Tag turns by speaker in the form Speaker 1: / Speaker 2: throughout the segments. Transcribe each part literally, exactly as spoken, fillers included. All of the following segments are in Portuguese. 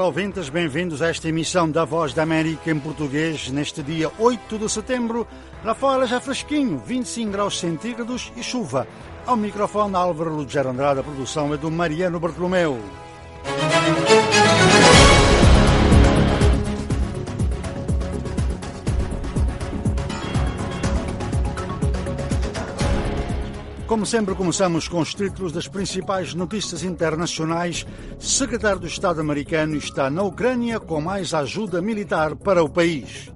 Speaker 1: ouvintes, bem-vindos a esta emissão da Voz da América em português neste dia oito de setembro. Lá fora já fresquinho, vinte e cinco graus centígrados e chuva. Ao microfone Álvaro Lugero Andrade, a produção é do Mariano Bartolomeu. Como sempre, começamos com os títulos das principais notícias internacionais. Secretário do Estado americano está na Ucrânia com mais ajuda militar para o país.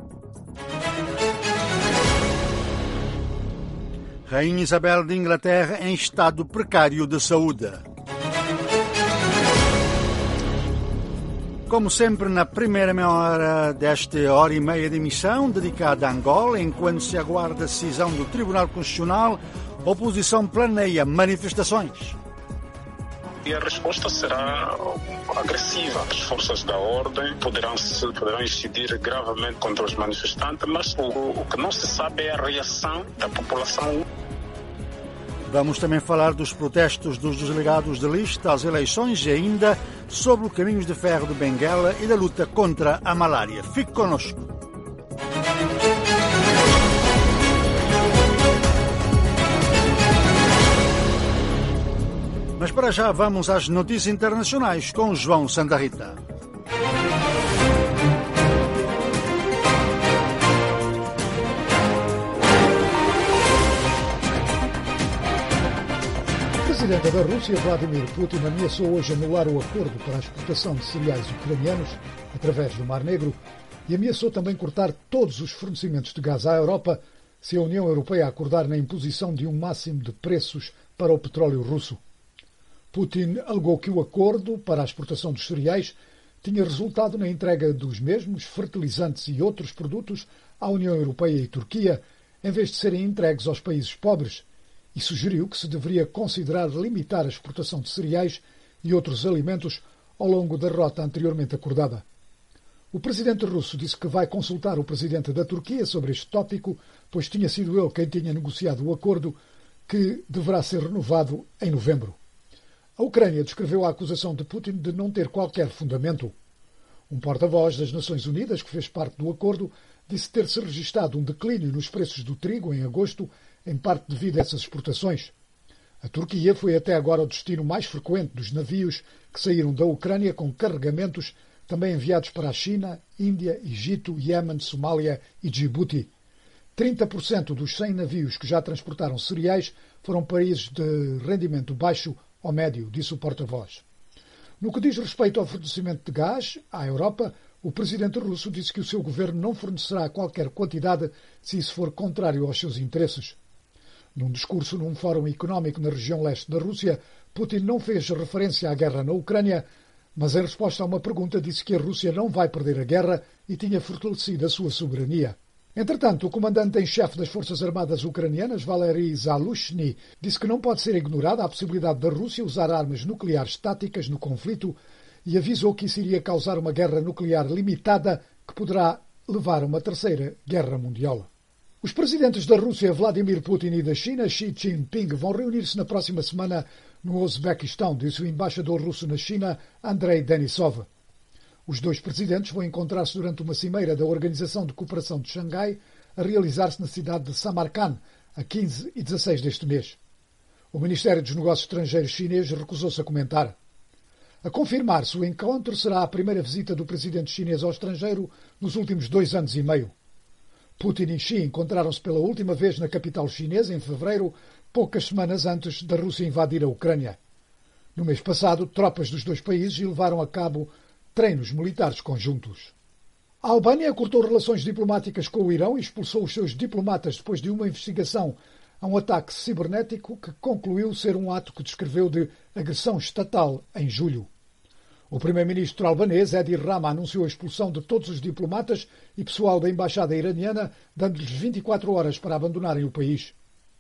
Speaker 1: Rainha Isabel de Inglaterra em estado precário de saúde. Como sempre, na primeira meia hora desta hora e meia de emissão, dedicada a Angola, enquanto se aguarda a decisão do Tribunal Constitucional, a oposição planeia manifestações.
Speaker 2: E a resposta será agressiva. As forças da ordem poderão, poderão incidir gravemente contra os manifestantes, mas o, o que não se sabe é a reação da população.
Speaker 1: Vamos também falar dos protestos dos delegados de lista às eleições e ainda sobre o caminho de ferro de Benguela e da luta contra a malária. Fique connosco. Mas para já vamos às notícias internacionais com João Santa Rita.
Speaker 3: O presidente da Rússia, Vladimir Putin, ameaçou hoje anular o acordo para a exportação de cereais ucranianos através do Mar Negro e ameaçou também cortar todos os fornecimentos de gás à Europa se a União Europeia acordar na imposição de um máximo de preços para o petróleo russo. Putin alegou que o acordo para a exportação dos cereais tinha resultado na entrega dos mesmos fertilizantes e outros produtos à União Europeia e Turquia, em vez de serem entregues aos países pobres, e sugeriu que se deveria considerar limitar a exportação de cereais e outros alimentos ao longo da rota anteriormente acordada. O presidente russo disse que vai consultar o presidente da Turquia sobre este tópico, pois tinha sido ele quem tinha negociado o acordo, que deverá ser renovado em novembro. A Ucrânia descreveu a acusação de Putin de não ter qualquer fundamento. Um porta-voz das Nações Unidas, que fez parte do acordo, disse ter-se registado um declínio nos preços do trigo em agosto, em parte devido a essas exportações. A Turquia foi até agora o destino mais frequente dos navios que saíram da Ucrânia com carregamentos também enviados para a China, Índia, Egito, Iêmen, Somália e Djibouti. trinta por cento dos cem navios que já transportaram cereais foram países de rendimento baixo ou médio, disse o porta-voz. No que diz respeito ao fornecimento de gás à Europa, o presidente russo disse que o seu governo não fornecerá qualquer quantidade se isso for contrário aos seus interesses. Num discurso num fórum económico na região leste da Rússia, Putin não fez referência à guerra na Ucrânia, mas em resposta a uma pergunta disse que a Rússia não vai perder a guerra e tinha fortalecido a sua soberania. Entretanto, o comandante em chefe das Forças Armadas Ucranianas, Valery Zaluzhny, disse que não pode ser ignorada a possibilidade da Rússia usar armas nucleares táticas no conflito e avisou que isso iria causar uma guerra nuclear limitada que poderá levar a uma terceira guerra mundial. Os presidentes da Rússia, Vladimir Putin, e da China, Xi Jinping, vão reunir-se na próxima semana no Uzbequistão, disse o embaixador russo na China, Andrei Denisov. Os dois presidentes vão encontrar-se durante uma cimeira da Organização de Cooperação de Xangai, a realizar-se na cidade de Samarkand, a quinze e dezasseis deste mês. O Ministério dos Negócios Estrangeiros chinês recusou-se a comentar. A confirmar-se, o encontro será a primeira visita do presidente chinês ao estrangeiro nos últimos dois anos e meio. Putin e Xi encontraram-se pela última vez na capital chinesa, em fevereiro, poucas semanas antes da Rússia invadir a Ucrânia. No mês passado, tropas dos dois países levaram a cabo treinos militares conjuntos. A Albânia cortou relações diplomáticas com o Irão e expulsou os seus diplomatas depois de uma investigação a um ataque cibernético que concluiu ser um ato que descreveu de agressão estatal em julho. O primeiro-ministro albanês, Edi Rama, anunciou a expulsão de todos os diplomatas e pessoal da embaixada iraniana, dando-lhes vinte e quatro horas para abandonarem o país.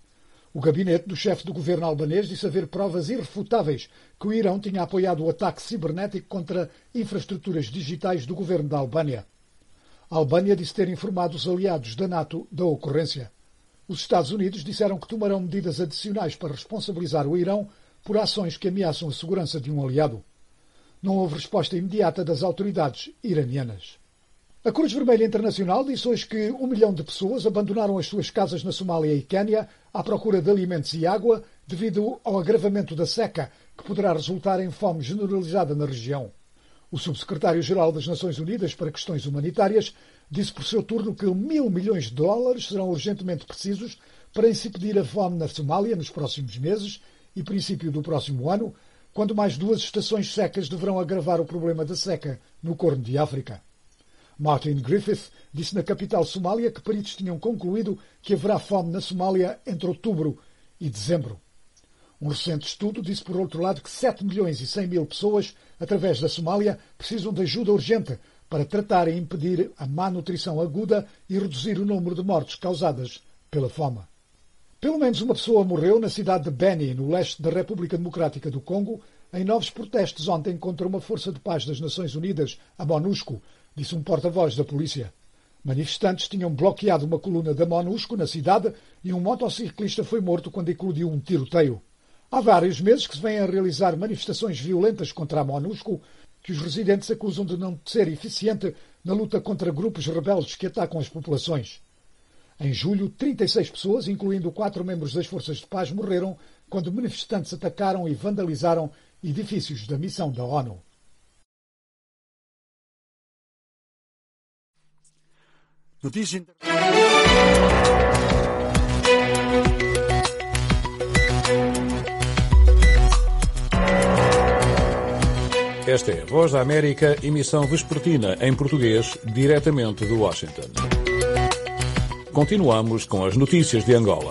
Speaker 3: O gabinete do chefe do governo albanês disse haver provas irrefutáveis que o Irão tinha apoiado o ataque cibernético contra infraestruturas digitais do governo da Albânia. A Albânia disse ter informado os aliados da NATO da ocorrência. Os Estados Unidos disseram que tomarão medidas adicionais para responsabilizar o Irão por ações que ameaçam a segurança de um aliado. não houve resposta imediata das autoridades iranianas. A Cruz Vermelha Internacional disse hoje que um milhão de pessoas abandonaram as suas casas na Somália e Quênia à procura de alimentos e água devido ao agravamento da seca, que poderá resultar em fome generalizada na região. O subsecretário-geral das Nações Unidas para Questões Humanitárias disse por seu turno que mil milhões de dólares serão urgentemente precisos para impedir a fome na Somália nos próximos meses e princípio do próximo ano, quando mais duas estações secas deverão agravar o problema da seca no Corno de África. Martin Griffith disse na capital somália que peritos tinham concluído que haverá fome na Somália entre outubro e dezembro. Um recente estudo disse, por outro lado, que sete milhões e cem mil pessoas, através da Somália, precisam de ajuda urgente para tratar e impedir a má nutrição aguda e reduzir o número de mortes causadas pela fome. Pelo menos uma pessoa morreu na cidade de Beni, no leste da República Democrática do Congo, em novos protestos ontem contra uma força de paz das Nações Unidas, a MONUSCO, disse um porta-voz da polícia. Manifestantes tinham bloqueado uma coluna da MONUSCO na cidade e um motociclista foi morto quando eclodiu um tiroteio. Há vários meses que se vêm a realizar manifestações violentas contra a MONUSCO, que os residentes acusam de não ser eficiente na luta contra grupos rebeldes que atacam as populações. Em julho, trinta e seis pessoas, incluindo quatro membros das forças de paz, morreram quando manifestantes atacaram e vandalizaram edifícios da missão da ONU.
Speaker 1: Notícia.
Speaker 4: Esta é a Voz da América, emissão vespertina em português, diretamente de Washington. Continuamos com as notícias de Angola.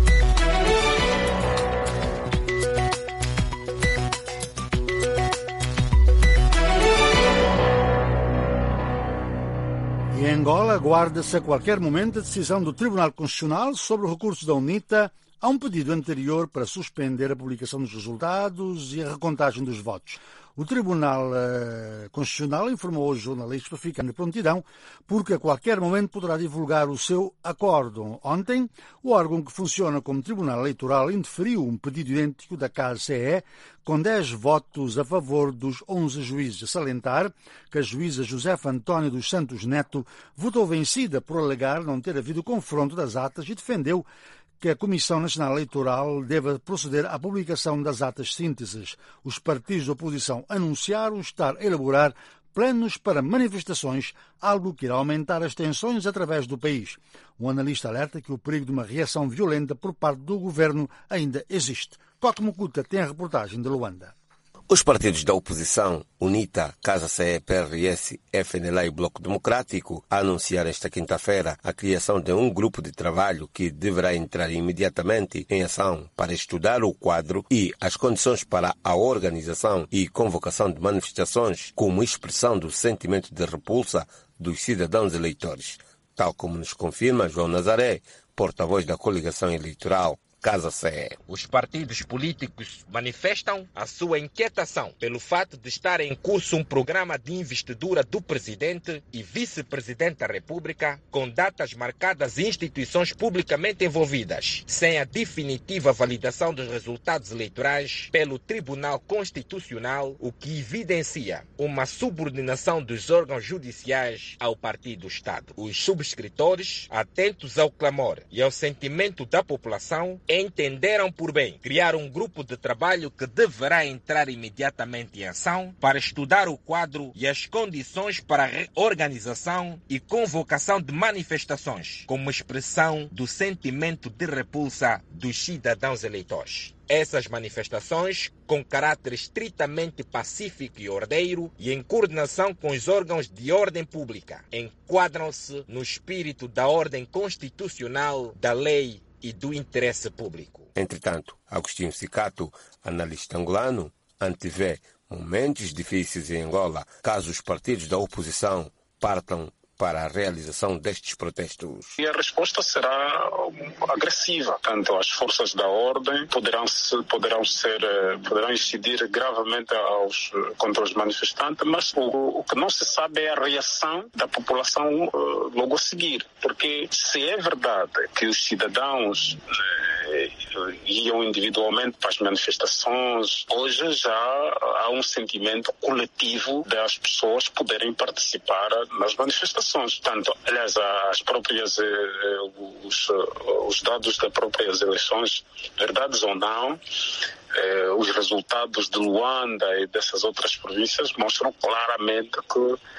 Speaker 1: Em Angola, aguarda-se a qualquer momento a decisão do Tribunal Constitucional sobre o recurso da UNITA a um pedido anterior para suspender a publicação dos resultados e a recontagem dos votos. O Tribunal uh, Constitucional informou aos jornalistas para ficar na prontidão, porque a qualquer momento poderá divulgar o seu acordo. Ontem, o órgão que funciona como Tribunal Eleitoral indeferiu um pedido idêntico da K C E, com dez votos a favor dos onze juízes. A salientar que a juíza Josefa Antónia dos Santos Neto votou vencida por alegar não ter havido confronto das atas e defendeu que a Comissão Nacional Eleitoral deve proceder à publicação das atas sínteses. Os partidos de oposição anunciaram estar a elaborar planos para manifestações, algo que irá aumentar as tensões através do país. Um analista alerta que o perigo de uma reação violenta por parte do governo ainda existe. Coque Mucuta tem a reportagem de Luanda.
Speaker 5: Os partidos da oposição, UNITA, Casa C E, P R S, F N L A e Bloco Democrático, anunciaram esta quinta-feira a criação de um grupo de trabalho que deverá entrar imediatamente em ação para estudar o quadro e as condições para a organização e convocação de manifestações como expressão do sentimento de repulsa dos cidadãos eleitores, tal como nos confirma João Nazaré, porta-voz da coligação eleitoral Casa C E.
Speaker 6: Os partidos políticos manifestam a sua inquietação pelo fato de estar em curso um programa de investidura do presidente e vice-presidente da República com datas marcadas e instituições publicamente envolvidas, sem a definitiva validação dos resultados eleitorais pelo Tribunal Constitucional, o que evidencia uma subordinação dos órgãos judiciais ao partido-Estado. Os subscritores, atentos ao clamor e ao sentimento da população, entenderam por bem criar um grupo de trabalho que deverá entrar imediatamente em ação para estudar o quadro e as condições para a reorganização e convocação de manifestações como expressão do sentimento de repulsa dos cidadãos eleitores. Essas manifestações, com caráter estritamente pacífico e ordeiro e em coordenação com os órgãos de ordem pública, enquadram-se no espírito da ordem constitucional, da lei e do interesse público.
Speaker 5: Entretanto, Agostinho Cicato, analista angolano, antevê momentos difíceis em Angola caso os partidos da oposição partam para a realização destes protestos.
Speaker 2: E a resposta será agressiva. Tanto as forças da ordem poderão, poderão, ser, poderão incidir gravemente aos, contra os manifestantes, mas o, o que não se sabe é a reação da população uh, logo a seguir. Porque se é verdade que os cidadãos uh, iam individualmente para as manifestações. Hoje já há um sentimento coletivo das pessoas poderem participar nas manifestações. Portanto, aliás, as próprias, os, os dados das próprias eleições, verdades ou não, Eh, os resultados de Luanda e dessas outras províncias mostram claramente que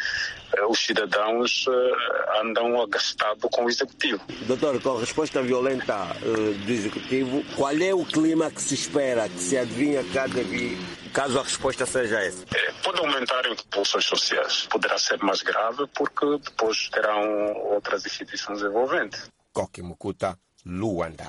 Speaker 2: eh, os cidadãos eh, andam agastados com o Executivo.
Speaker 5: Doutor, com a resposta violenta eh, do Executivo, qual é o clima que se espera, que se adivinha cada vez, caso a resposta seja essa?
Speaker 2: Eh, pode aumentar em pulsões sociais. Poderá ser mais grave porque depois terão outras instituições envolventes.
Speaker 5: Koki Mukuta, Luanda.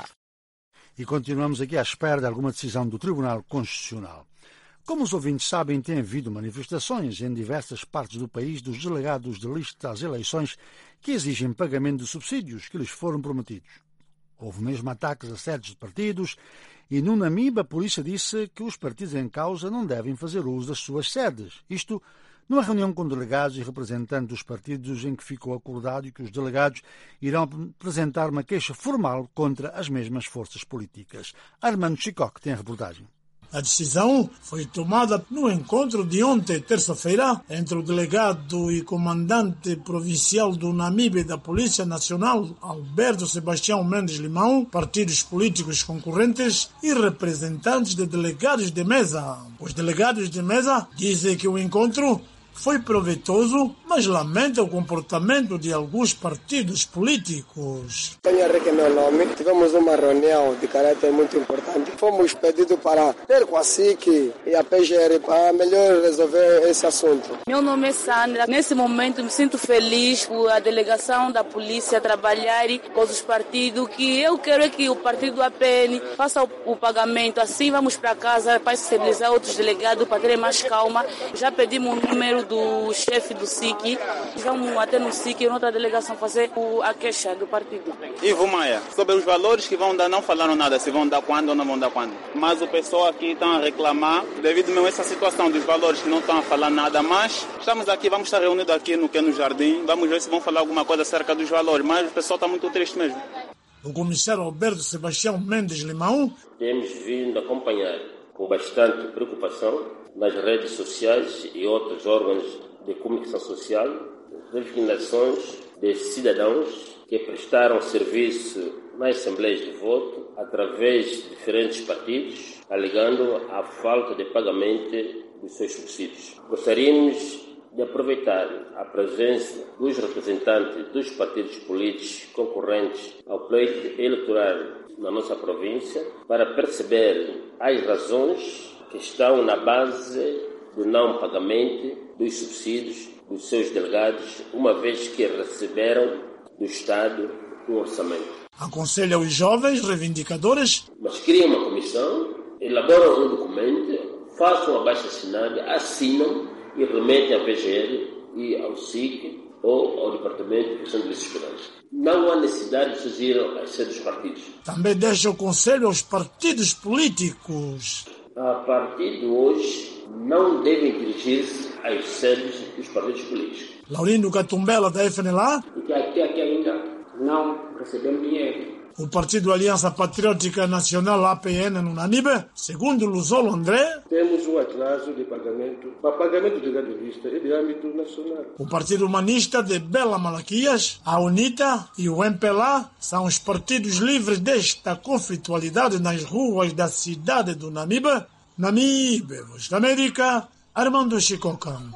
Speaker 1: E continuamos aqui à espera de alguma decisão do Tribunal Constitucional. Como os ouvintes sabem, tem havido manifestações em diversas partes do país dos delegados de lista às eleições que exigem pagamento de subsídios que lhes foram prometidos. Houve mesmo ataques a sedes de partidos e no Namibe a polícia disse que os partidos em causa não devem fazer uso das suas sedes. Isto numa reunião com delegados e representantes dos partidos em que ficou acordado que os delegados irão apresentar uma queixa formal contra as mesmas forças políticas. Armando Chicoque tem a reportagem.
Speaker 7: A decisão foi tomada no encontro de ontem, terça-feira, entre o delegado e comandante provincial do Namibe da Polícia Nacional, Alberto Sebastião Mendes Limão, partidos políticos concorrentes e representantes de delegados de mesa. Os delegados de mesa dizem que o encontro foi proveitoso, mas lamenta o comportamento de alguns partidos políticos.
Speaker 8: Tenho Henrique meu nome. Tivemos uma reunião de caráter muito importante. Fomos pedidos para ter com a S I C e a P G R para melhor resolver esse assunto.
Speaker 9: Meu nome é Sandra. Nesse momento me sinto feliz por a delegação da polícia trabalhar com os partidos, que eu quero é que o partido A P N faça o, o pagamento. Assim vamos para casa para sensibilizar outros delegados para terem mais calma. Já pedimos o número do chefe do S I C, vamos até no S I C e noutra delegação fazer a queixa do partido.
Speaker 10: Ivo Maia, sobre os valores que vão dar, não falaram nada, se vão dar quando ou não vão dar quando. Mas o pessoal aqui está a reclamar devido mesmo a essa situação dos valores que não estão a falar nada, mas estamos aqui, vamos estar reunidos aqui no que no Jardim, vamos ver se vão falar alguma coisa acerca dos valores, mas o pessoal está muito triste mesmo.
Speaker 7: O comissário Alberto Sebastião Mendes Limão
Speaker 11: temos vindo a acompanhar com bastante preocupação nas redes sociais e outros órgãos de comunicação social resignações de cidadãos que prestaram serviço nas assembleias de voto através de diferentes partidos, alegando a falta de pagamento dos seus subsídios. Gostaríamos de aproveitar a presença dos representantes dos partidos políticos concorrentes ao pleito eleitoral na nossa província para perceber as razões que estão na base do não pagamento dos subsídios dos seus delegados, uma vez que receberam do Estado um orçamento.
Speaker 7: Aconselha os jovens reivindicadores.
Speaker 11: Mas cria uma comissão, elaboram um documento, façam abaixo-assinado, assinam e remetem à P G R e ao S I C ou ao Departamento de Proteção de Cidadãos. Não há necessidade de fazer as sedes dos partidos.
Speaker 7: Também deixa o conselho aos partidos políticos.
Speaker 11: A partir de hoje, não devem dirigir-se às sedes dos partidos políticos.
Speaker 7: Laurindo Catumbela, da F N L A.
Speaker 11: E que até aqui ainda não recebemos dinheiro.
Speaker 7: O Partido Aliança Patriótica Nacional A P N no Namibe, segundo Luzolo André.
Speaker 12: Temos um atraso de pagamento, para pagamento de gado-vista e de âmbito nacional.
Speaker 7: O Partido Humanista de Bela Malaquias, a UNITA e o M P L A são os partidos livres desta conflitualidade nas ruas da cidade do Namibe. Namibe, Voz da América, Armando Chicocão.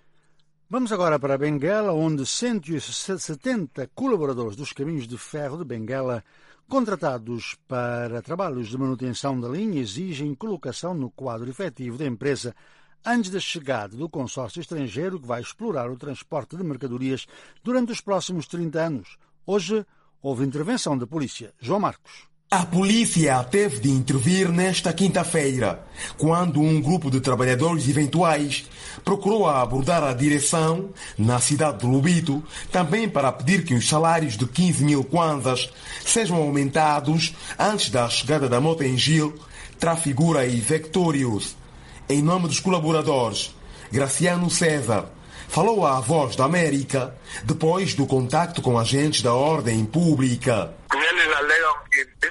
Speaker 1: Vamos agora para Benguela, onde cento e setenta colaboradores dos caminhos de ferro de Benguela, contratados para trabalhos de manutenção da linha, exigem colocação no quadro efetivo da empresa antes da chegada do consórcio estrangeiro que vai explorar o transporte de mercadorias durante os próximos trinta anos. Hoje houve intervenção da polícia. João Marcos.
Speaker 13: A polícia teve de intervir nesta quinta-feira, quando um grupo de trabalhadores eventuais procurou abordar a direção na cidade de Lubito, também para pedir que os salários de quinze mil kwanzas sejam aumentados antes da chegada da Motengil, Trafigura e Vectorius. Em nome dos colaboradores, Graciano César falou à Voz da América depois do contacto com agentes da ordem pública.
Speaker 14: Eles alegam que isso é com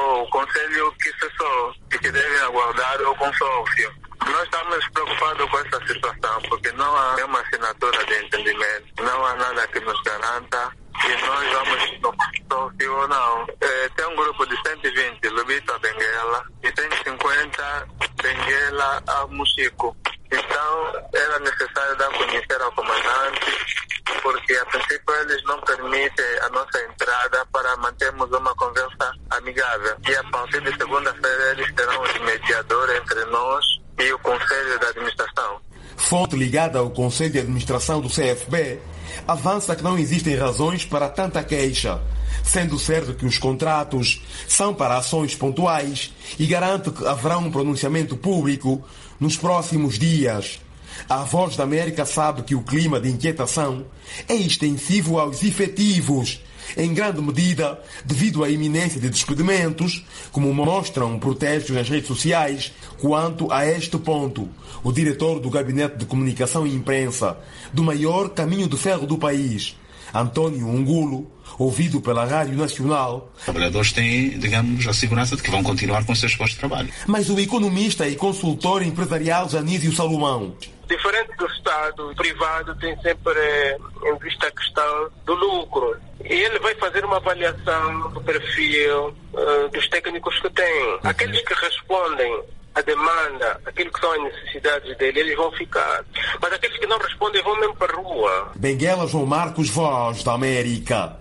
Speaker 14: o conselho que cessou e que deve aguardar o consórcio. Nós estamos preocupados com essa situação porque não há nenhuma assinatura de entendimento, não há nada que nos garanta e nós vamos no consórcio ou não. É, tem um grupo de cento e vinte, Lubito a Benguela, e tem cinquenta, Benguela a Mochico. Então, era necessário dar a conhecer ao comandante, porque a princípio eles não permitem a nossa entrada para mantermos uma conversa amigável. E a partir de segunda-feira eles terão um mediador entre nós e o Conselho de Administração.
Speaker 13: Fonte ligada ao Conselho de Administração do C F B avança que não existem razões para tanta queixa, sendo certo que os contratos são para ações pontuais e garante que haverá um pronunciamento público nos próximos dias. A Voz da América sabe que o clima de inquietação é extensivo aos efetivos, em grande medida devido à iminência de despedimentos, como mostram protestos nas redes sociais. Quanto a este ponto, o diretor do Gabinete de Comunicação e Imprensa do maior caminho de ferro do país, Antônio Ungulo, ouvido pela Rádio Nacional.
Speaker 15: Os trabalhadores têm, digamos, a segurança de que vão continuar com os seus postos de trabalho.
Speaker 13: Mas o economista e consultor empresarial Janísio Salomão.
Speaker 12: Diferente do Estado, o privado tem sempre em vista a questão do lucro. E ele vai fazer uma avaliação do perfil uh, dos técnicos que tem. Aqueles que respondem à demanda, aquilo que são as necessidades dele, eles vão ficar. Mas aqueles que não respondem vão mesmo para a rua.
Speaker 13: Benguela João Marcos, Voz da América.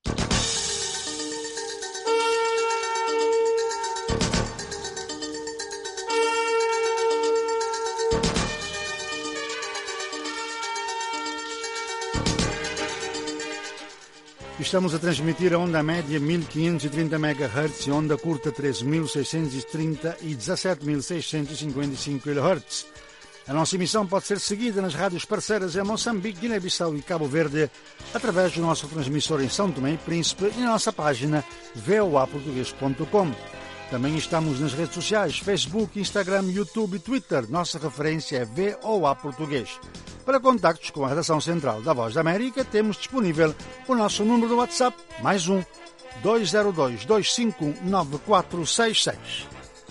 Speaker 1: Estamos a transmitir a onda média mil quinhentos e trinta megahertz e onda curta treze mil seiscentos e trinta e dezassete mil seiscentos e cinquenta e cinco kilohertz. A nossa emissão pode ser seguida nas rádios parceiras em Moçambique, Guiné-Bissau e Cabo Verde, através do nosso transmissor em São Tomé e Príncipe e na nossa página v o a português ponto com. Também estamos nas redes sociais, Facebook, Instagram, YouTube e Twitter. Nossa referência é V O A Português. Para contactos com a redação central da Voz da América, temos disponível o nosso número do WhatsApp, mais um, dois zero dois, dois cinco um, nove quatro seis seis.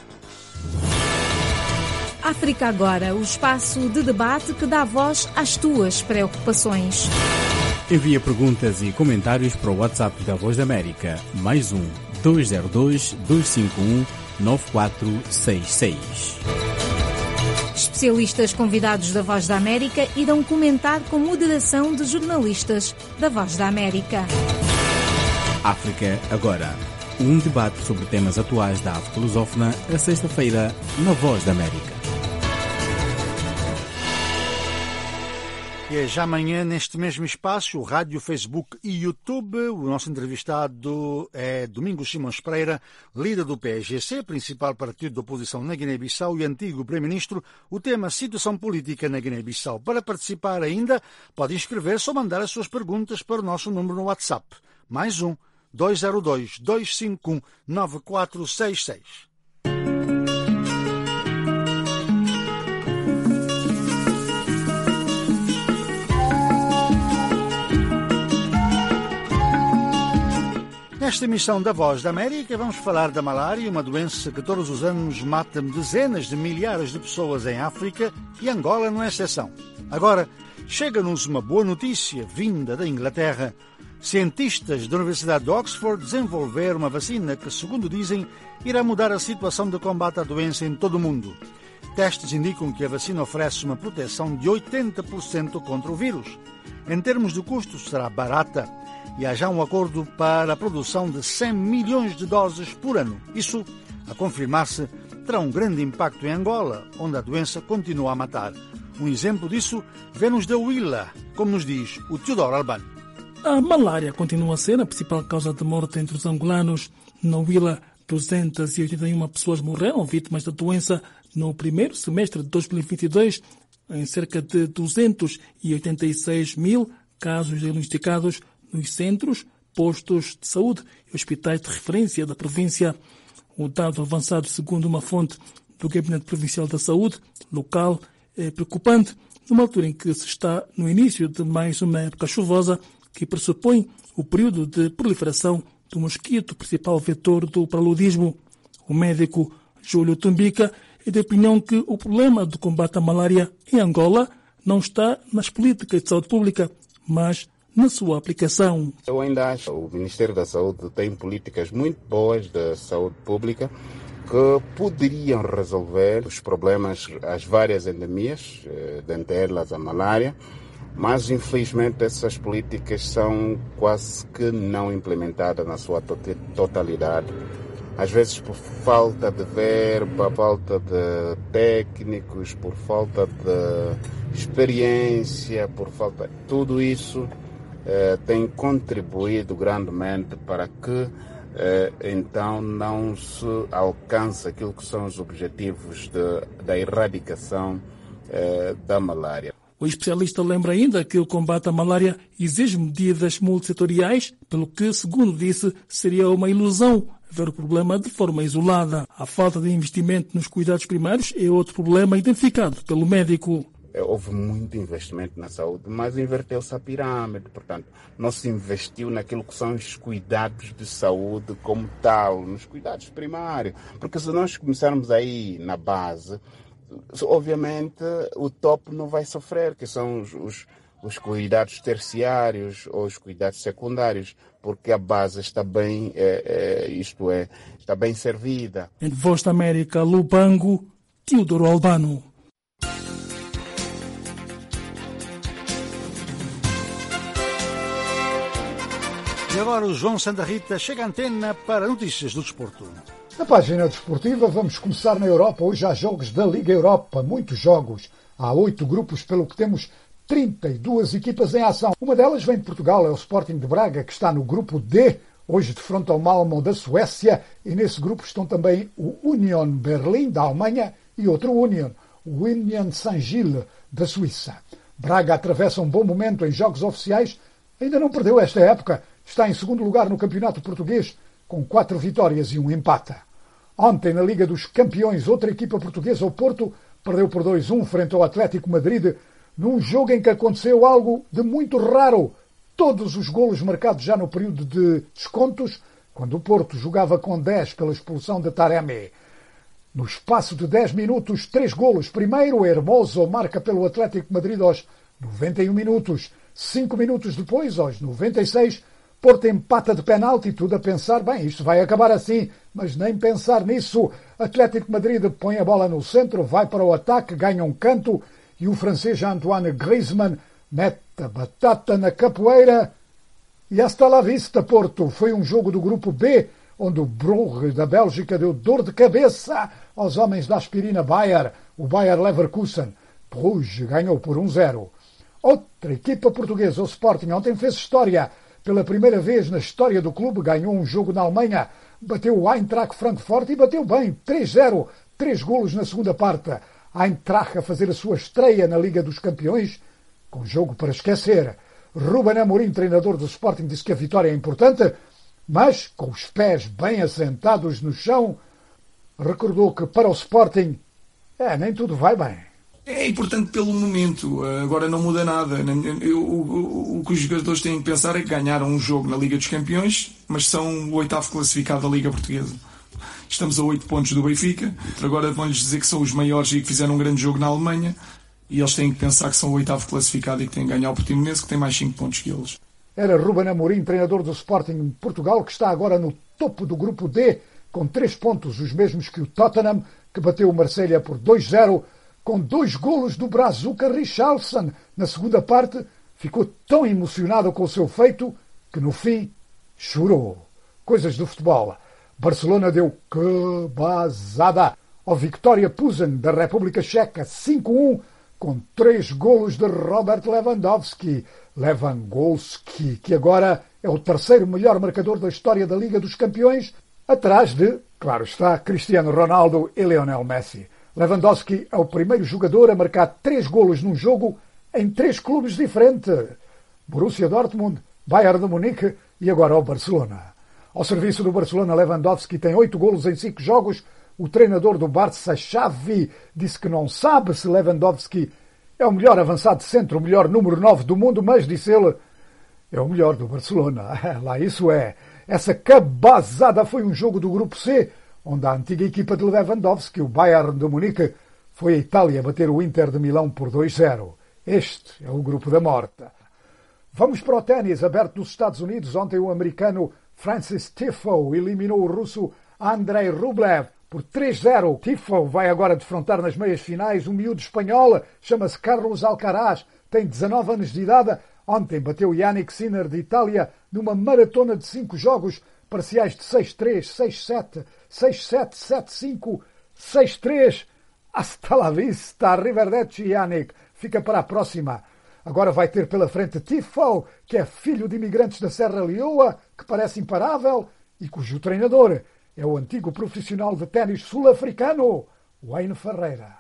Speaker 16: África Agora, o espaço de debate que dá voz às tuas preocupações.
Speaker 17: Envia perguntas e comentários para o WhatsApp da Voz da América, mais um, dois zero dois, dois cinco um, nove quatro seis seis.
Speaker 16: Especialistas convidados da Voz da América irão comentar com moderação de jornalistas da Voz da América.
Speaker 17: África Agora, um debate sobre temas atuais da África lusófona, a sexta-feira, na Voz da América.
Speaker 1: E é já amanhã, neste mesmo espaço, rádio, Facebook e YouTube. O nosso entrevistado é Domingos Simões Pereira, líder do P S G C, principal partido de oposição na Guiné-Bissau e antigo primeiro-ministro. O tema situação política na Guiné-Bissau. Para participar ainda, pode inscrever-se ou mandar as suas perguntas para o nosso número no WhatsApp. Mais um, dois zero dois, dois cinco um, nove quatro seis seis. Nesta emissão da Voz da América vamos falar da malária, uma doença que todos os anos mata dezenas de milhares de pessoas em África e Angola não é exceção. Agora, chega-nos uma boa notícia vinda da Inglaterra. Cientistas da Universidade de Oxford desenvolveram uma vacina que, segundo dizem, irá mudar a situação de combate à doença em todo o mundo. Testes indicam que a vacina oferece uma proteção de oitenta por cento contra o vírus. Em termos de custos, será barata. E há já um acordo para a produção de cem milhões de doses por ano. Isso, a confirmar-se, terá um grande impacto em Angola, onde a doença continua a matar. Um exemplo disso vê-nos da Huila, como nos diz o Teodoro Albano.
Speaker 18: A malária continua a ser a principal causa de morte entre os angolanos. Na Huila, duzentas e oitenta e uma pessoas morreram vítimas da doença no primeiro semestre de dois mil e vinte e dois, em cerca de duzentos e oitenta e seis mil casos diagnosticados nos centros, postos de saúde e hospitais de referência da província. O dado avançado, segundo uma fonte do Gabinete Provincial da Saúde local, é preocupante, numa altura em que se está no início de mais uma época chuvosa que pressupõe o período de proliferação do mosquito, principal vetor do paludismo. O médico Júlio Tumbica é de opinião que o problema do combate à malária em Angola não está nas políticas de saúde pública, mas na sua aplicação.
Speaker 19: Eu ainda acho que o Ministério da Saúde tem políticas muito boas de saúde pública que poderiam resolver os problemas, as várias endemias, dentre elas a malária, mas infelizmente essas políticas são quase que não implementadas na sua totalidade. Às vezes por falta de verba, falta de técnicos, por falta de experiência, por falta... Tudo isso eh, tem contribuído grandemente para que eh, então não se alcance aquilo que são os objetivos de, da erradicação eh, da malária.
Speaker 18: O especialista lembra ainda que o combate à malária exige medidas multissetoriais, pelo que, segundo disse, seria uma ilusão ver o problema de forma isolada. A falta de investimento nos cuidados primários é outro problema identificado pelo médico.
Speaker 19: Houve muito investimento na saúde, mas inverteu-se a pirâmide. Portanto, não se investiu naquilo que são os cuidados de saúde como tal, nos cuidados primários. Porque se nós começarmos aí na base, obviamente o topo não vai sofrer, que são os, os, os cuidados terciários ou os cuidados secundários, porque a base está bem, é, é, isto é, está bem servida.
Speaker 18: Em Voz da América, Lubango, Teodoro Albano.
Speaker 1: E agora o João Santa Rita chega à antena para notícias do desporto.
Speaker 3: Na página desportiva vamos começar na Europa. Hoje há jogos da Liga Europa, muitos jogos. Há oito grupos, pelo que temos trinta e duas equipas em ação. Uma delas vem de Portugal, é o Sporting de Braga, que está no grupo D, hoje de frente ao Malmö da Suécia. E nesse grupo estão também o Union Berlim, da Alemanha, e outro Union, o Union Saint-Gilles, da Suíça. Braga atravessa um bom momento em jogos oficiais, ainda não perdeu esta época. Está em segundo lugar no campeonato português, com quatro vitórias e um empate. Ontem, na Liga dos Campeões, outra equipa portuguesa, o Porto, perdeu por dois a um frente ao Atlético Madrid, num jogo em que aconteceu algo de muito raro. Todos os golos marcados já no período de descontos, quando o Porto jogava com dez pela expulsão de Taremi. No espaço de dez minutos, três golos. Primeiro, Hermoso marca pelo Atlético Madrid aos noventa e um minutos. Cinco minutos depois, aos noventa e seis, Porto empata de penalti, tudo a pensar, bem, isto vai acabar assim, mas nem pensar nisso. Atlético Madrid põe a bola no centro, vai para o ataque, ganha um canto e o francês Antoine Griezmann mete a batata na capoeira e hasta la vista, Porto. Foi um jogo do grupo B, onde o Brugge da Bélgica deu dor de cabeça aos homens da aspirina Bayer, o Bayer Leverkusen. Bruges ganhou por um zero. Outra equipa portuguesa, o Sporting, ontem fez história. Pela primeira vez na história do clube, ganhou um jogo na Alemanha, bateu o Eintracht Frankfurt e bateu bem, três a zero, três golos na segunda parte. Eintracht a fazer a sua estreia na Liga dos Campeões, com jogo para esquecer. Ruben Amorim, treinador do Sporting, disse que a vitória é importante, mas, com os pés bem assentados no chão, recordou que para o Sporting, é, nem tudo vai bem.
Speaker 20: É importante pelo momento, agora não muda nada. O, o, o que os jogadores têm que pensar é que ganharam um jogo na Liga dos Campeões, mas são o oitavo classificado da Liga Portuguesa. Estamos a oito pontos do Benfica, agora vão-lhes dizer que são os maiores e que fizeram um grande jogo na Alemanha, e eles têm que pensar que são o oitavo classificado e que têm que ganhar o Portimonense, que tem mais cinco pontos que eles.
Speaker 3: Era Ruben Amorim, treinador do Sporting em Portugal, que está agora no topo do grupo D, com três pontos, os mesmos que o Tottenham, que bateu o Marselha por dois a zero, com dois golos do Brazuca Richarlison. Na segunda parte, ficou tão emocionado com o seu feito que, no fim, chorou. Coisas do futebol. Barcelona deu que bazada ao Victoria Plzeň da República Checa, cinco a um, com três golos de Robert Lewandowski. Lewandowski, que agora é o terceiro melhor marcador da história da Liga dos Campeões, atrás de, claro está, Cristiano Ronaldo e Lionel Messi. Lewandowski é o primeiro jogador a marcar três golos num jogo em três clubes diferentes. Borussia Dortmund, Bayern de Munique e agora o Barcelona. Ao serviço do Barcelona, Lewandowski tem oito golos em cinco jogos. O treinador do Barça, Xavi, disse que não sabe se Lewandowski é o melhor avançado de centro, o melhor número nove do mundo, mas, disse ele, é o melhor do Barcelona. Lá isso é. Essa cabazada foi um jogo do Grupo C, onde a antiga equipa de Lewandowski, o Bayern de Munique, foi a Itália bater o Inter de Milão por dois a zero. Este é o Grupo da Morte. Vamos para o ténis aberto dos Estados Unidos. Ontem o americano Francis Tiafoe eliminou o russo Andrei Rublev por três a zero. Tiafoe vai agora defrontar nas meias finais um miúdo espanhol, chama-se Carlos Alcaraz, tem dezanove anos de idade. Ontem bateu Yannick Sinner de Itália numa maratona de cinco jogos, parciais de seis a três, seis a sete, seis a sete, sete a cinco, seis a três. Hasta la vista, arrivederci Yannick. Fica para a próxima. Agora vai ter pela frente Tiafoe, que é filho de imigrantes da Serra Leoa, que parece imparável e cujo treinador é o antigo profissional de ténis sul-africano, Wayne Ferreira.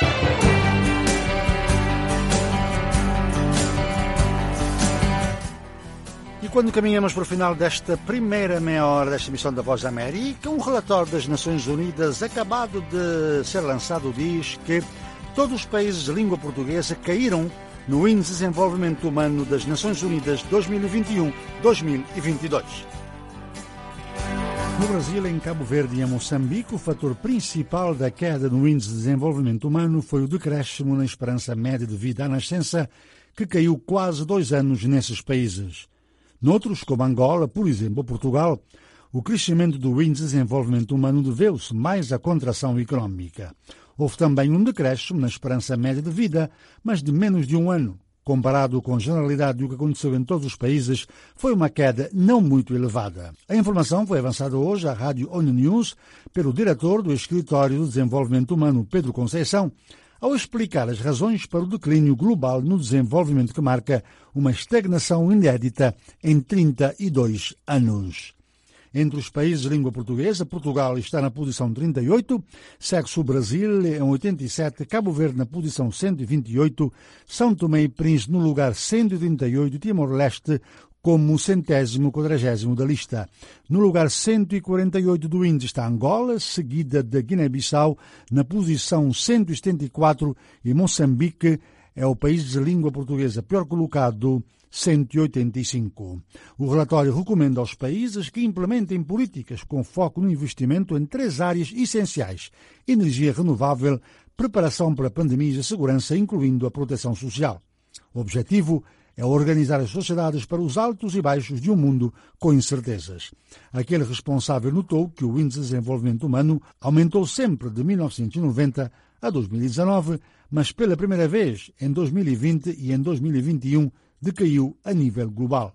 Speaker 1: E quando caminhamos para o final desta primeira meia hora desta emissão da Voz da América, um relatório das Nações Unidas acabado de ser lançado diz que todos os países de língua portuguesa caíram no Índice de Desenvolvimento Humano das Nações Unidas dois mil e vinte e um a dois mil e vinte e dois. No Brasil, em Cabo Verde e em Moçambique, o fator principal da queda no Índice de Desenvolvimento Humano foi o decréscimo na esperança média de vida à nascença, que caiu quase dois anos nesses países. Noutros, como Angola, por exemplo, Portugal, o crescimento do Índice de Desenvolvimento Humano deveu-se mais à contração económica. Houve também um decréscimo na esperança média de vida, mas de menos de um ano. Comparado com a generalidade do que aconteceu em todos os países, foi uma queda não muito elevada. A informação foi avançada hoje à Rádio ONU News pelo diretor do Escritório de Desenvolvimento Humano, Pedro Conceição, ao explicar as razões para o declínio global no desenvolvimento que marca uma estagnação inédita em trinta e dois anos. Entre os países de língua portuguesa, Portugal está na posição trinta e oito, segue-se o Brasil em oitenta e sete, Cabo Verde na posição cento e vinte e oito, São Tomé e Príncipe no lugar cento e trinta e oito e Timor-Leste como centésimo quadragésimo da lista. No lugar cento e quarenta e oito do índice está Angola, seguida de Guiné-Bissau na posição cento e setenta e quatro e Moçambique é o país de língua portuguesa pior colocado, cento e oitenta e cinco. O relatório recomenda aos países que implementem políticas com foco no investimento em três áreas essenciais: energia renovável, preparação para pandemias e segurança, incluindo a proteção social. O objetivo é organizar as sociedades para os altos e baixos de um mundo com incertezas. Aquele responsável notou que o Índice de Desenvolvimento Humano aumentou sempre de mil novecentos e noventa a dois mil e dezanove, mas pela primeira vez em dois mil e vinte e em dois mil e vinte e um decaiu a nível global.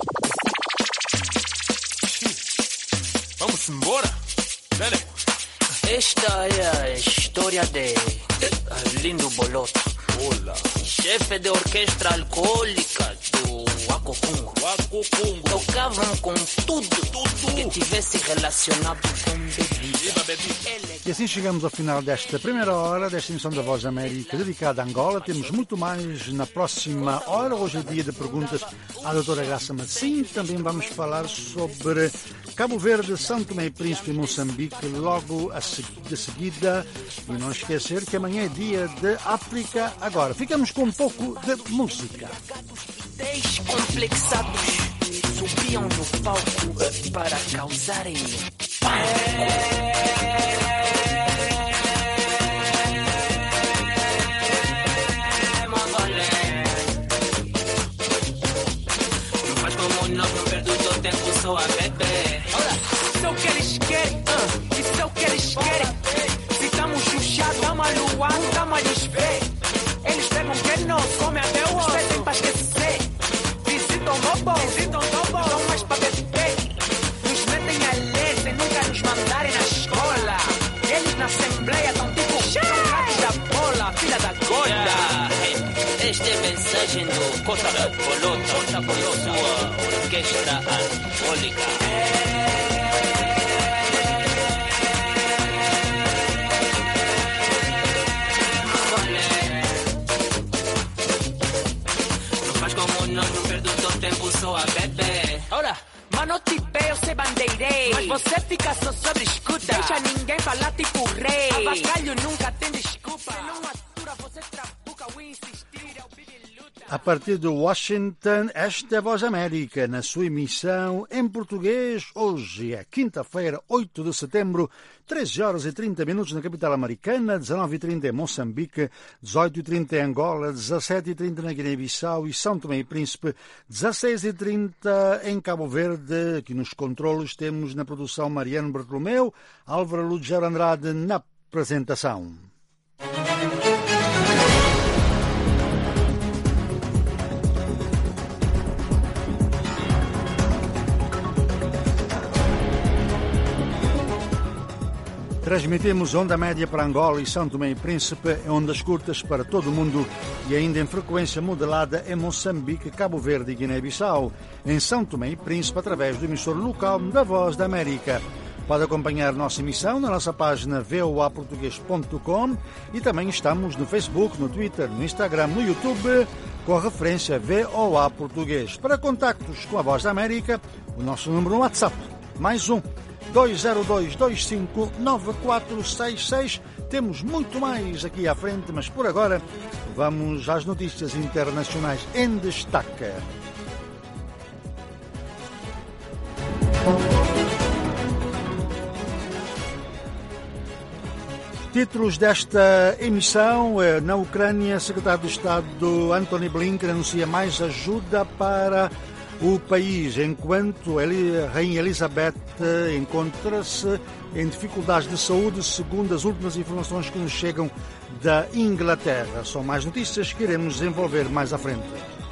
Speaker 21: Vamos embora? Dale.
Speaker 22: Esta é a história de Lindo Bolota.
Speaker 21: Olá.
Speaker 22: Chefe de orquestra alcoólica do Acocungo.
Speaker 21: Acocungo.
Speaker 22: Tocavam com tudo, tudo que tivesse relacionado com bebida.
Speaker 21: bebida.
Speaker 1: E assim chegamos ao final desta primeira hora desta emissão da Voz da América dedicada a Angola. Temos muito mais na próxima hora. Hoje é dia de perguntas à doutora Graça Massim. Também vamos falar sobre Cabo Verde, São Tomé e Príncipe e Moçambique logo a de seguida. E não esquecer que amanhã é dia de África Agora. Ficamos com um pouco de música.
Speaker 22: Descomplexados subiam no palco para causarem pânico.
Speaker 21: Sou a bebê.
Speaker 22: Isso é o que eles querem, uh, isso é o que eles querem. Se tamo chuchado, tamo aluado, tamo a desver. Eles pegam que não come até o osso. Pedem pra esquecer. Visitam bobo, visitam bobo. São mais pra beber. Nos metem a ler sem nunca nos mandarem na escola. Eles na assembleia tão tipo craques da bola, filha da gorda.
Speaker 21: Yeah. Esta é a mensagem do Cota Bolota, Cota Bolota, sua orquestra alcoólica.
Speaker 22: Não faz como nós, não perdo o teu tempo só a beber. Ora, manotipeio, eu sei bandeirei. Mas você fica só sobre escuta. Deixa ninguém falar tipo rei. Abacalho nunca tem desculpa. Não atura, você trabuca o insistir, é o pide luta.
Speaker 1: A partir de Washington, esta é a Voz América, na sua emissão em português. Hoje é quinta-feira, oito de setembro, treze horas e trinta minutos na capital americana, dezenove e trinta em Moçambique, dezoito e trinta em Angola, dezassete e trinta na Guiné-Bissau e São Tomé e Príncipe, dezasseis e trinta em Cabo Verde. Aqui nos controlos temos na produção Mariano Bartolomeu, Álvaro Lugero Andrade na apresentação. Transmitimos onda média para Angola e São Tomé e Príncipe, em ondas curtas para todo o mundo e ainda em frequência modulada em Moçambique, Cabo Verde e Guiné-Bissau. Em São Tomé e Príncipe, através do emissor local da Voz da América. Pode acompanhar nossa emissão na nossa página v o a português ponto com e também estamos no Facebook, no Twitter, no Instagram, no YouTube, com a referência V O A Português. Para contactos com a Voz da América, o nosso número no WhatsApp, mais um, dois zero dois, dois cinco nove quatro seis seis. Temos muito mais aqui à frente, mas por agora vamos às notícias internacionais em destaque. Títulos desta emissão: na Ucrânia, secretário de Estado Antony Blinken anuncia mais ajuda para o país, enquanto a Rainha Elizabeth encontra-se em dificuldades de saúde, segundo as últimas informações que nos chegam da Inglaterra. São mais notícias que iremos desenvolver mais à frente.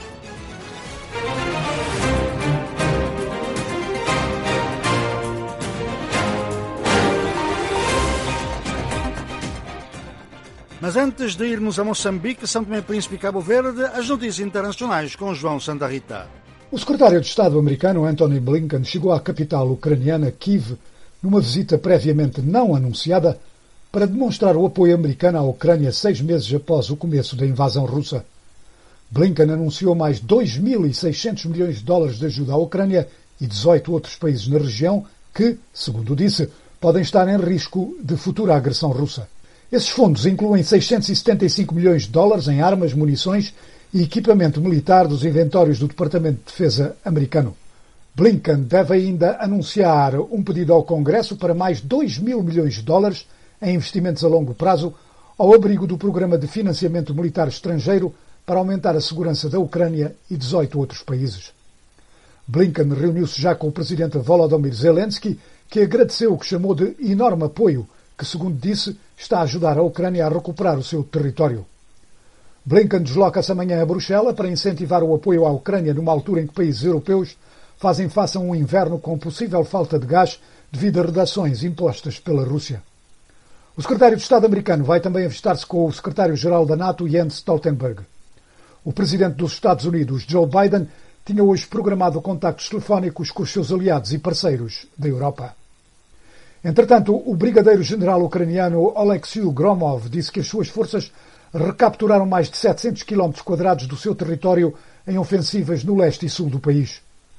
Speaker 1: Mas antes de irmos a Moçambique, São Tomé e Príncipe e Cabo Verde, as notícias internacionais com João Santa Rita.
Speaker 3: O secretário de Estado americano Antony Blinken chegou à capital ucraniana, Kiev, numa visita previamente não anunciada, para demonstrar o apoio americano à Ucrânia seis meses após o começo da invasão russa. Blinken anunciou mais dois mil e seiscentos milhões de dólares de ajuda à Ucrânia e dezoito outros países na região que, segundo disse, podem estar em risco de futura agressão russa. Esses fundos incluem seiscentos e setenta e cinco milhões de dólares em armas, munições e equipamento militar dos inventórios do Departamento de Defesa americano. Blinken deve ainda anunciar um pedido ao Congresso para mais dois mil milhões de dólares em investimentos a longo prazo ao abrigo do Programa de Financiamento Militar Estrangeiro para aumentar a segurança da Ucrânia e dezoito outros países. Blinken reuniu-se já com o presidente Volodymyr Zelensky, que agradeceu o que chamou de enorme apoio que, segundo disse, está a ajudar a Ucrânia a recuperar o seu território. Blinken desloca-se amanhã a Bruxelas para incentivar o apoio à Ucrânia numa altura em que países europeus fazem face a um inverno com possível falta de gás devido a redações impostas pela Rússia. O secretário de Estado americano vai também avistar-se com o secretário-geral da NATO, Jens Stoltenberg. O presidente dos Estados Unidos, Joe Biden, tinha hoje programado contactos telefónicos com os seus aliados e parceiros da Europa. Entretanto, o brigadeiro-general ucraniano Oleksiy Gromov disse que as suas forças recapturaram mais de setecentos quilómetros quadrados do seu território em ofensivas no leste e sul do país.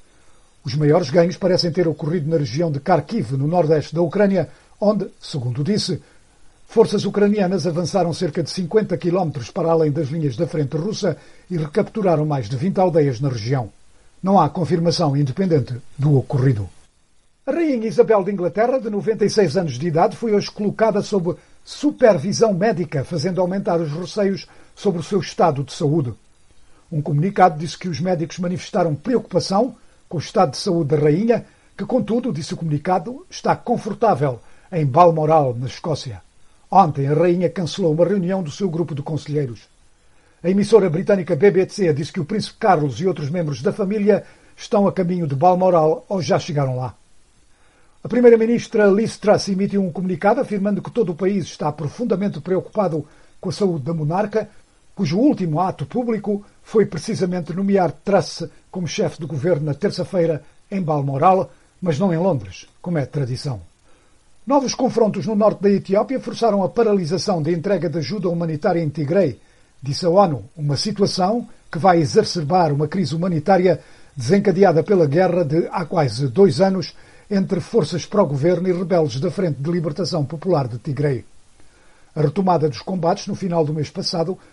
Speaker 3: Os maiores ganhos parecem ter ocorrido na região de Kharkiv, no nordeste da Ucrânia, onde, segundo disse, forças ucranianas avançaram cerca de cinquenta quilómetros para além das linhas da frente russa e recapturaram mais de vinte aldeias na região. Não há confirmação independente do ocorrido. A Rainha Isabel de Inglaterra, de noventa e seis anos de idade, foi hoje colocada sob supervisão médica, fazendo aumentar os receios sobre o seu estado de saúde. Um comunicado disse que os médicos manifestaram preocupação com o estado de saúde da Rainha, que, contudo, disse o comunicado, está confortável em Balmoral, na Escócia. Ontem, a Rainha cancelou uma reunião do seu grupo de conselheiros. A emissora britânica B B C disse que o Príncipe Carlos e outros membros da família estão a caminho de Balmoral ou já chegaram lá. A primeira-ministra Liz Truss emitiu um comunicado afirmando que todo o país está profundamente preocupado com a saúde da monarca, cujo último ato público foi precisamente nomear Truss como chefe de governo na terça-feira em Balmoral, mas não em Londres, como é tradição. Novos confrontos no norte da Etiópia forçaram a paralisação da entrega de ajuda humanitária em Tigray, disse a ONU, uma situação que vai exacerbar uma crise humanitária desencadeada pela guerra de há quase dois anos entre forças pró-governo e rebeldes da Frente de Libertação Popular de Tigray. A retomada dos combates no final do mês passado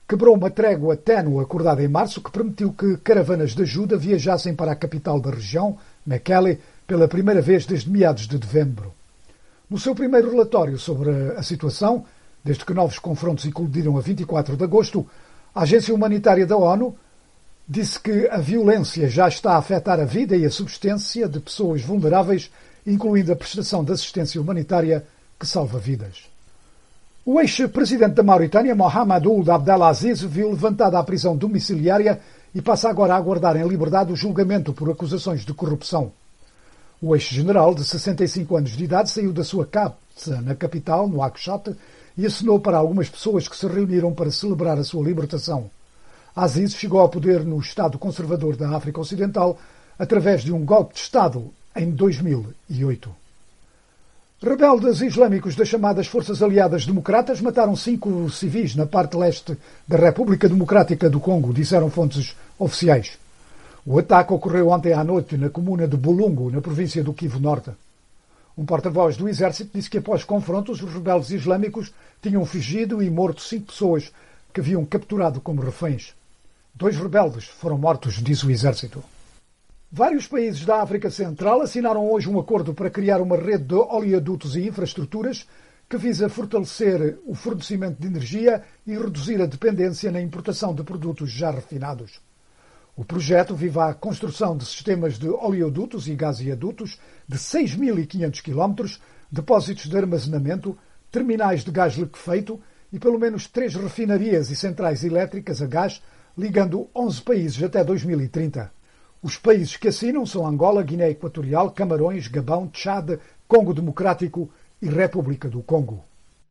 Speaker 3: quebrou uma trégua ténue acordada em março que permitiu que caravanas de ajuda viajassem para a capital da região, Mekelle, pela primeira vez desde meados de novembro. No seu primeiro relatório sobre a situação, desde que novos confrontos eclodiram a vinte e quatro de agosto, a Agência Humanitária da ONU disse que a violência já está a afetar a vida e a subsistência de pessoas vulneráveis, incluindo a prestação de assistência humanitária que salva vidas. O ex-presidente da Mauritânia, Mohamed Ould Abdelaziz, viu levantada a prisão domiciliária e passa agora a aguardar em liberdade o julgamento por acusações de corrupção. O ex-general, de sessenta e cinco anos de idade, saiu da sua casa na capital, no Nouakchott, e acenou para algumas pessoas que se reuniram para celebrar a sua libertação. Aziz chegou ao poder no Estado conservador da África Ocidental através de um golpe de Estado em dois mil e oito. Rebeldes islâmicos das chamadas Forças Aliadas Democratas mataram cinco civis na parte leste da República Democrática do Congo, disseram fontes oficiais. O ataque ocorreu ontem à noite na comuna de Bulungu, na província do Kivu Norte. Um porta-voz do exército disse que após confrontos os rebeldes islâmicos tinham fugido e morto cinco pessoas que haviam capturado como reféns. Dois rebeldes foram mortos, diz o exército. Vários países da África Central assinaram hoje um acordo para criar uma rede de oleodutos e infraestruturas que visa fortalecer o fornecimento de energia e reduzir a dependência na importação de produtos já refinados. O projeto vive a construção de sistemas de oleodutos e gasodutos de seis mil e quinhentos quilómetros, depósitos de armazenamento, terminais de gás liquefeito e pelo menos três refinarias e centrais elétricas a gás, ligando onze países até dois mil e trinta. Os países que assinam são Angola, Guiné Equatorial, Camarões, Gabão, Tchad, Congo Democrático e República do Congo.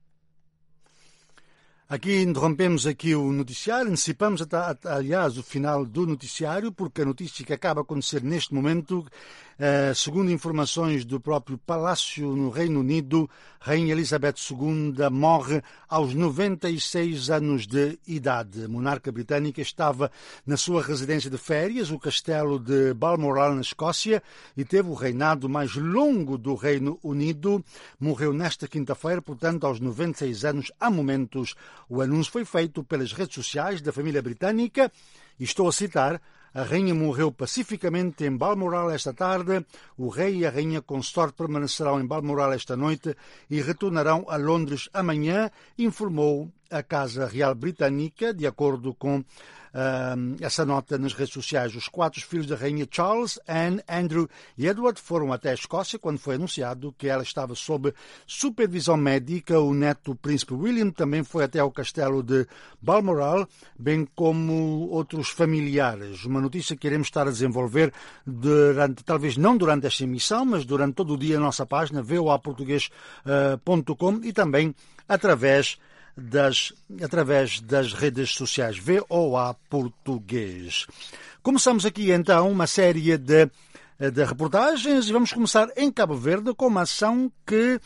Speaker 1: Aqui interrompemos aqui o noticiário, antecipamos, aliás, o final do noticiário, porque a notícia que acaba de acontecer neste momento, eh, segundo informações do próprio Palácio no Reino Unido, Rainha Elizabeth segunda morre aos noventa e seis anos de idade. A monarca britânica estava na sua residência de férias, o castelo de Balmoral, na Escócia, e teve o reinado mais longo do Reino Unido. Morreu nesta quinta-feira, portanto, aos noventa e seis anos, há momentos. O anúncio foi feito pelas redes sociais da família britânica e estou a citar: a rainha morreu pacificamente em Balmoral esta tarde, o rei e a rainha consorte permanecerão em Balmoral esta noite e retornarão a Londres amanhã, informou a Casa Real Britânica, de acordo com Uh, essa nota nas redes sociais. Os quatro filhos da rainha, Charles, Anne, Andrew e Edward, foram até a Escócia quando foi anunciado que ela estava sob supervisão médica. O neto, o príncipe William, também foi até ao castelo de Balmoral, bem como outros familiares. Uma notícia que iremos estar a desenvolver durante, talvez não durante esta emissão, mas durante todo o dia na nossa página v o a português ponto com e também através Das, através das redes sociais V O A Português. Começamos aqui então uma série de, de reportagens e vamos começar em Cabo Verde com uma ação que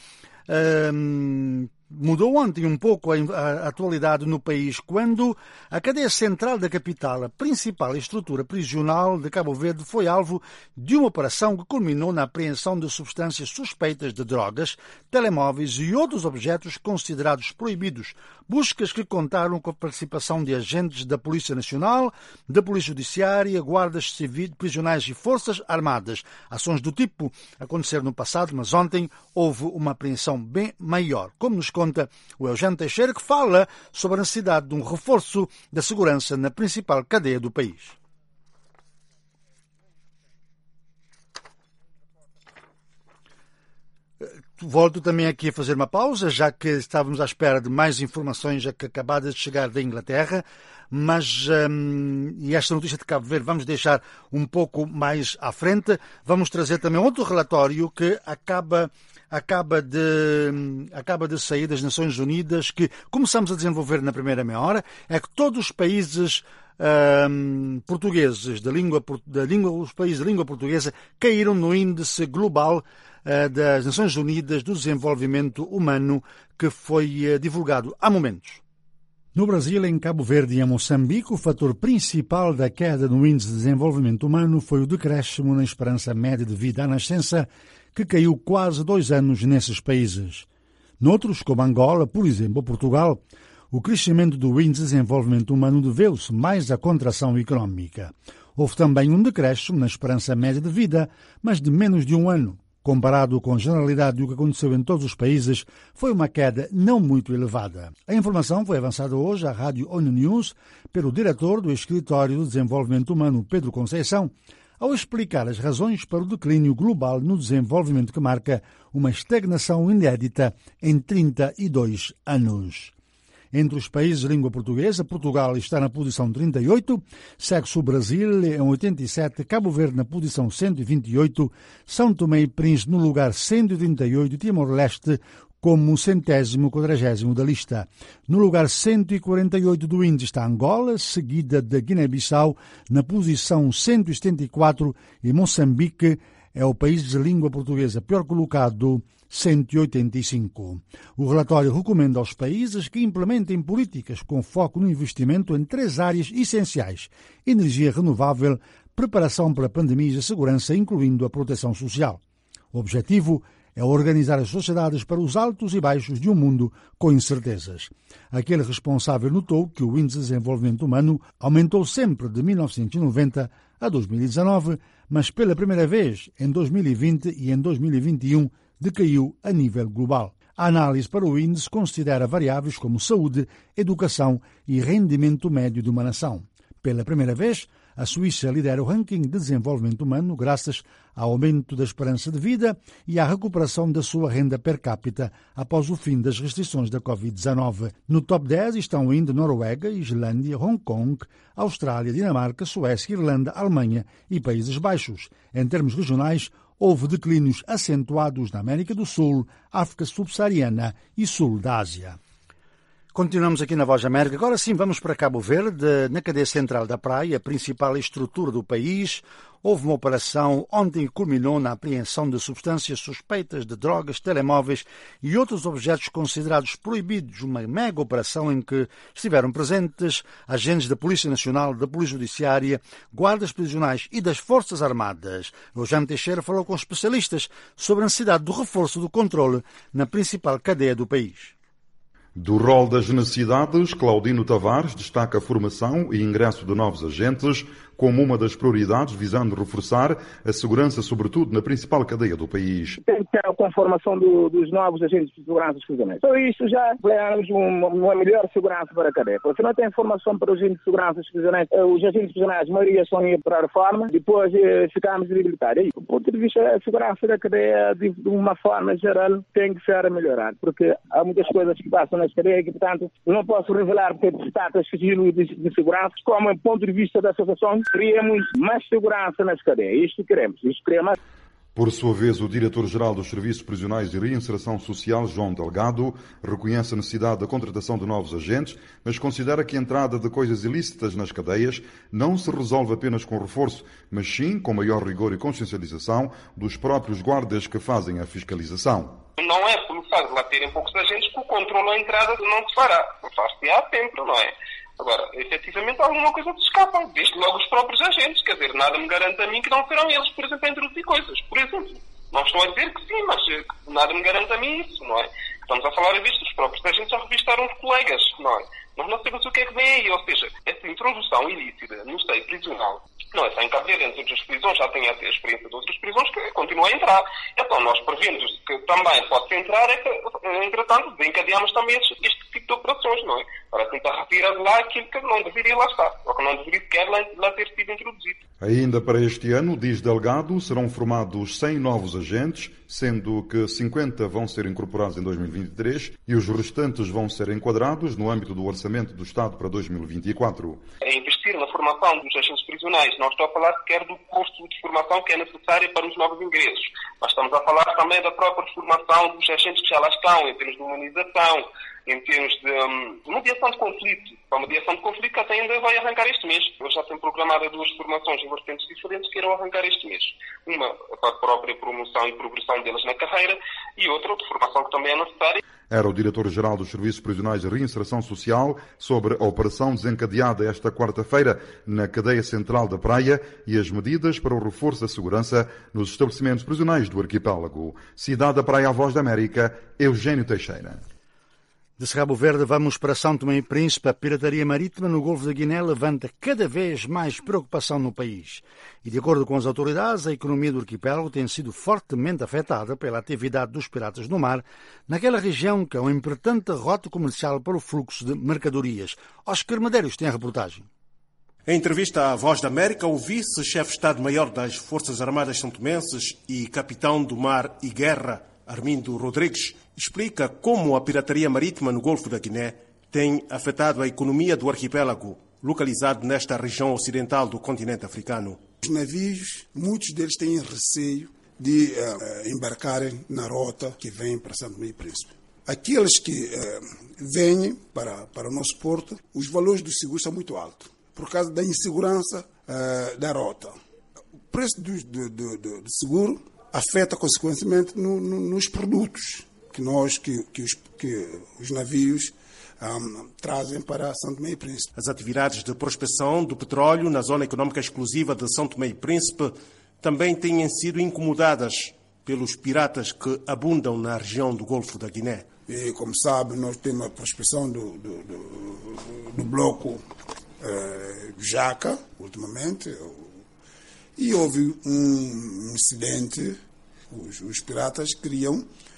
Speaker 1: um, mudou ontem um pouco a, a atualidade no país, quando a cadeia central da capital, a principal estrutura prisional de Cabo Verde, foi alvo de uma operação que culminou na apreensão de substâncias suspeitas de drogas, telemóveis e outros objetos considerados proibidos. Buscas que contaram com a participação de agentes da Polícia Nacional, da Polícia Judiciária, guardas civis, prisionais e forças armadas. Ações do tipo aconteceram no passado, mas ontem houve uma apreensão bem maior. Como nos conta o Eugênio Teixeira, que fala sobre a necessidade de um reforço da segurança na principal cadeia do país. Volto também aqui a fazer uma pausa, já que estávamos à espera de mais informações que acabadas de chegar da Inglaterra, mas hum, e esta notícia de Cabo Verde vamos deixar um pouco mais à frente. Vamos trazer também outro relatório que acaba, acaba, de, acaba de sair das Nações Unidas, que começamos a desenvolver na primeira meia hora. É que todos os países hum, portugueses, da língua, da língua, os países de língua portuguesa, caíram no índice global das Nações Unidas do Desenvolvimento Humano, que foi divulgado há momentos. No Brasil, em Cabo Verde e em Moçambique, o fator principal da queda no índice de desenvolvimento humano foi o decréscimo na esperança média de vida à nascença, que caiu quase dois anos nesses países. Noutros, como Angola, por exemplo, Portugal, o crescimento do Índice de Desenvolvimento Humano deveu-se mais à contração económica. Houve também um decréscimo na esperança média de vida, mas de menos de um ano. Comparado com a generalidade do que aconteceu em todos os países, foi uma queda não muito elevada. A informação foi avançada hoje à Rádio ONU News pelo diretor do Escritório de Desenvolvimento Humano, Pedro Conceição, ao explicar as razões para o declínio global no desenvolvimento que marca uma estagnação inédita em trinta e dois anos. Entre os países de língua portuguesa, Portugal está na posição trinta e oito, segue-se o Brasil em oitenta e sete, Cabo Verde na posição cento e vinte e oito, São Tomé e Príncipe no lugar cento e trinta e oito e Timor-Leste como o centésimo quadragésimo da lista. No lugar cento e quarenta e oito do índice está Angola, seguida de Guiné-Bissau na posição cento e setenta e quatro e Moçambique é o país de língua portuguesa pior colocado, cento e oitenta e cinco. O relatório recomenda aos países que implementem políticas com foco no investimento em três áreas essenciais: energia renovável, preparação para pandemias e segurança, incluindo a proteção social. O objetivo é organizar as sociedades para os altos e baixos de um mundo com incertezas. Aquele responsável notou que o Índice de Desenvolvimento Humano aumentou sempre de mil novecentos e noventa a dois mil e dezanove, mas pela primeira vez em dois mil e vinte e em dois mil e vinte e um decaiu a nível global. A análise para o índice considera variáveis como saúde, educação e rendimento médio de uma nação. Pela primeira vez, a Suíça lidera o ranking de desenvolvimento humano graças ao aumento da esperança de vida e à recuperação da sua renda per capita após o fim das restrições da covid dezanove. No top dez estão ainda Noruega, Islândia, Hong Kong, Austrália, Dinamarca, Suécia, Irlanda, Alemanha e Países Baixos. Em termos regionais, houve declínios acentuados na América do Sul, África subsaariana e Sul da Ásia. Continuamos aqui na Voz da América. Agora sim vamos para Cabo Verde, na cadeia central da praia, a principal estrutura do país. Houve uma operação ontem que culminou na apreensão de substâncias suspeitas de drogas, telemóveis e outros objetos considerados proibidos. Uma mega operação em que estiveram presentes agentes da Polícia Nacional, da Polícia Judiciária, guardas prisionais e das Forças Armadas. O Jaime Teixeira falou com especialistas sobre a necessidade do reforço do controle na principal cadeia do país.
Speaker 4: Do rol das necessidades, Claudino Tavares destaca a formação e ingresso de novos agentes como uma das prioridades, visando reforçar a segurança, sobretudo na principal cadeia do país.
Speaker 6: Tem que ter a conformação do, dos novos agentes de segurança prisioneiros. Então isso já ganhamos uma, uma melhor segurança para a cadeia. Porque se não tem formação para os agentes de segurança prisioneiros, os agentes prisioneiros, a maioria são ir para a reforma, depois eh, ficamos debilitados. Do ponto de vista da segurança da cadeia, de, de uma forma geral, tem que ser melhorado. Porque há muitas coisas que passam nas cadeias que, portanto, não posso revelar porque trata de sigilo de, de segurança. Como, do ponto de vista da associação, queremos mais segurança nas cadeias. Isto queremos. Isto queremos.
Speaker 4: Por sua vez, o diretor-geral dos Serviços Prisionais e Reinserção Social, João Delgado, reconhece a necessidade da contratação de novos agentes, mas considera que a entrada de coisas ilícitas nas cadeias não se resolve apenas com reforço, mas sim com maior rigor e consciencialização dos próprios guardas que fazem a fiscalização.
Speaker 12: Não é pelo facto de lá terem poucos agentes que o controle à entrada não se fará. Faz-se-á sempre, não é? Agora, efetivamente, alguma coisa se escapa. Desde logo os próprios agentes. Quer dizer, nada me garante a mim que não serão eles, por exemplo, a introduzir coisas. Por exemplo, não estou a dizer que sim, mas nada me garante a mim isso, não é? Estamos a falar disto, os próprios agentes a revistaram os colegas, não é? Nós não sabemos o que é que vem aí. Ou seja, essa introdução ilícita no seio prisional, não é só em Cabo Verde, entre outras prisões, já tem até a experiência de outras prisões que continua a entrar. Então, nós prevendo que também pode entrar, é que, entretanto, desencadeamos também este, este tipo de operações, não é? Para tentar retirar de lá aquilo que não deveria lá estar, ou que não deveria sequer lá, lá ter sido introduzido.
Speaker 4: Ainda para este ano, diz Delgado, serão formados cem novos agentes, sendo que cinquenta vão ser incorporados em dois mil e vinte e três e os restantes vão ser enquadrados no âmbito do Orçamento do Estado para dois mil e vinte e quatro.
Speaker 12: É investir na formação dos agentes prisionais. Não estou a falar sequer do custo de formação que é necessário para os novos ingressos, mas estamos a falar também da própria formação dos agentes que já lá estão, em termos de humanização, em termos de um, mediação de conflito. A mediação de conflito que até ainda vai arrancar este mês. Eu já tenho programado duas formações em vertentes diferentes que irão arrancar este mês. Uma para a própria promoção e progressão deles na carreira e outra de formação que também é necessária.
Speaker 4: Era o diretor-geral dos Serviços Prisionais de Reinserção Social sobre a operação desencadeada esta quarta-feira na cadeia central da praia e as medidas para o reforço da segurança nos estabelecimentos prisionais do arquipélago. Cidade da Praia, a Voz da América, Eugênio Teixeira.
Speaker 1: De Cabo Verde vamos para São Tomé e Príncipe. A pirataria marítima no Golfo da Guiné levanta cada vez mais preocupação no país. E de acordo com as autoridades, a economia do arquipélago tem sido fortemente afetada pela atividade dos piratas no mar, naquela região que é uma importante rota comercial para o fluxo de mercadorias. Oscar Medeiros tem a reportagem.
Speaker 2: Em entrevista à Voz da América, o vice-chefe de Estado-Maior das Forças Armadas são-tomenses e capitão do mar e guerra, Armindo Rodrigues, explica como a pirataria marítima no Golfo da Guiné tem afetado a economia do arquipélago, localizado nesta região ocidental do continente africano.
Speaker 5: Os navios, muitos deles têm receio de uh, embarcarem na rota que vem para São Tomé e Príncipe. Aqueles que uh, vêm para, para o nosso porto, os valores do seguro são muito altos, por causa da insegurança uh, da rota. O preço do, do, do, do seguro afeta consequentemente no, no, nos produtos que nós, que, que, os, que os navios um, trazem para São Tomé e Príncipe.
Speaker 2: As atividades de prospecção do petróleo na zona econômica exclusiva de São Tomé e Príncipe também têm sido incomodadas pelos piratas que abundam na região do Golfo da Guiné.
Speaker 5: E, como sabe, nós temos a prospecção do, do, do, do bloco uh, Jaca, ultimamente, e houve um incidente, os, os piratas queriam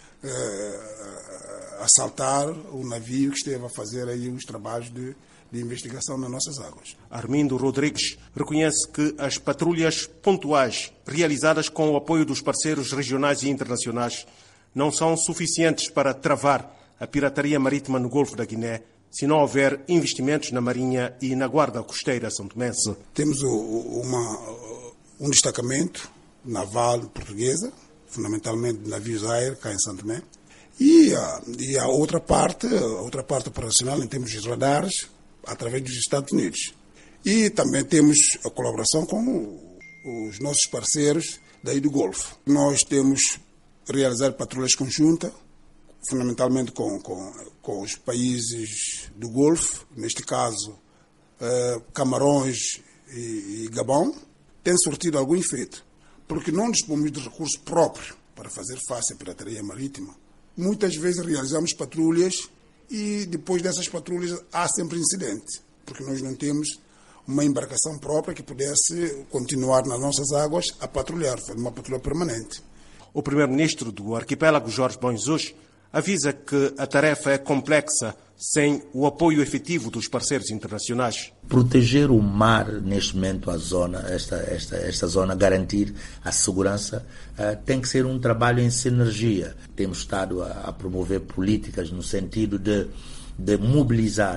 Speaker 5: uh, assaltar o navio que esteve a fazer aí os trabalhos de, de investigação nas nossas águas.
Speaker 2: Armindo Rodrigues reconhece que as patrulhas pontuais realizadas com o apoio dos parceiros regionais e internacionais não são suficientes para travar a pirataria marítima no Golfo da Guiné, se não houver investimentos na Marinha e na Guarda Costeira são-tomense.
Speaker 5: Temos uma, um destacamento naval portuguesa, fundamentalmente de navios aéreos, cá em São Tomé, e a, e a outra parte, a outra parte operacional em termos de radares, através dos Estados Unidos. E também temos a colaboração com os nossos parceiros daí do Golfo. Nós temos realizado patrulhas conjuntas, fundamentalmente com, com, com os países do Golfo, neste caso eh, Camarões e, e Gabão, tem surtido algum efeito, porque não dispomos de recursos próprios para fazer face à pirataria marítima. Muitas vezes realizamos patrulhas e depois dessas patrulhas há sempre incidente, porque nós não temos uma embarcação própria que pudesse continuar nas nossas águas a patrulhar, fazer uma patrulha permanente.
Speaker 2: O primeiro-ministro do arquipélago, Jorge Bonzus, avisa que a tarefa é complexa sem o apoio efetivo dos parceiros internacionais.
Speaker 23: Proteger o mar, neste momento, a zona, esta, esta, esta zona, garantir a segurança, uh, tem que ser um trabalho em sinergia. Temos estado a, a promover políticas no sentido de, de mobilizar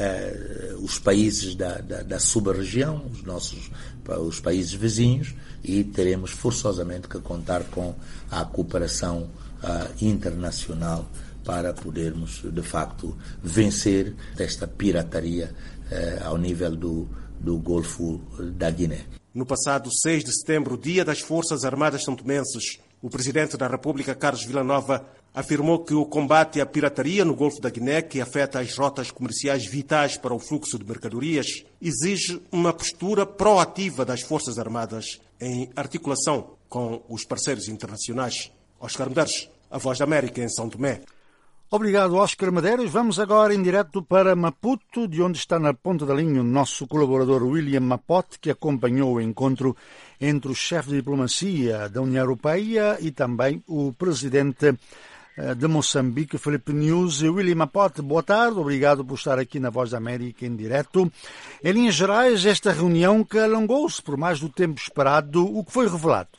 Speaker 23: uh, os países da, da, da sub-região, os nossos os países vizinhos, e teremos forçosamente que contar com a cooperação uh, internacional para podermos, de facto, vencer esta pirataria uh, ao nível do, do Golfo da Guiné.
Speaker 2: No passado seis de setembro, dia das Forças Armadas são-tomenses, o Presidente da República, Carlos Villanova, afirmou que o combate à pirataria no Golfo da Guiné, que afeta as rotas comerciais vitais para o fluxo de mercadorias, exige uma postura proativa das Forças Armadas em articulação com os parceiros internacionais. Oscar Medeiros, a Voz da América em São Tomé.
Speaker 1: Obrigado, Oscar Medeiros. Vamos agora em direto para Maputo, de onde está na ponta da linha o nosso colaborador William Mapote, que acompanhou o encontro entre o chefe de diplomacia da União Europeia e também o presidente de Moçambique, Filipe Nunes. William Mapote, boa tarde, obrigado por estar aqui na Voz da América em direto. Em linhas gerais, esta reunião que alongou-se por mais do tempo esperado, o que foi revelado?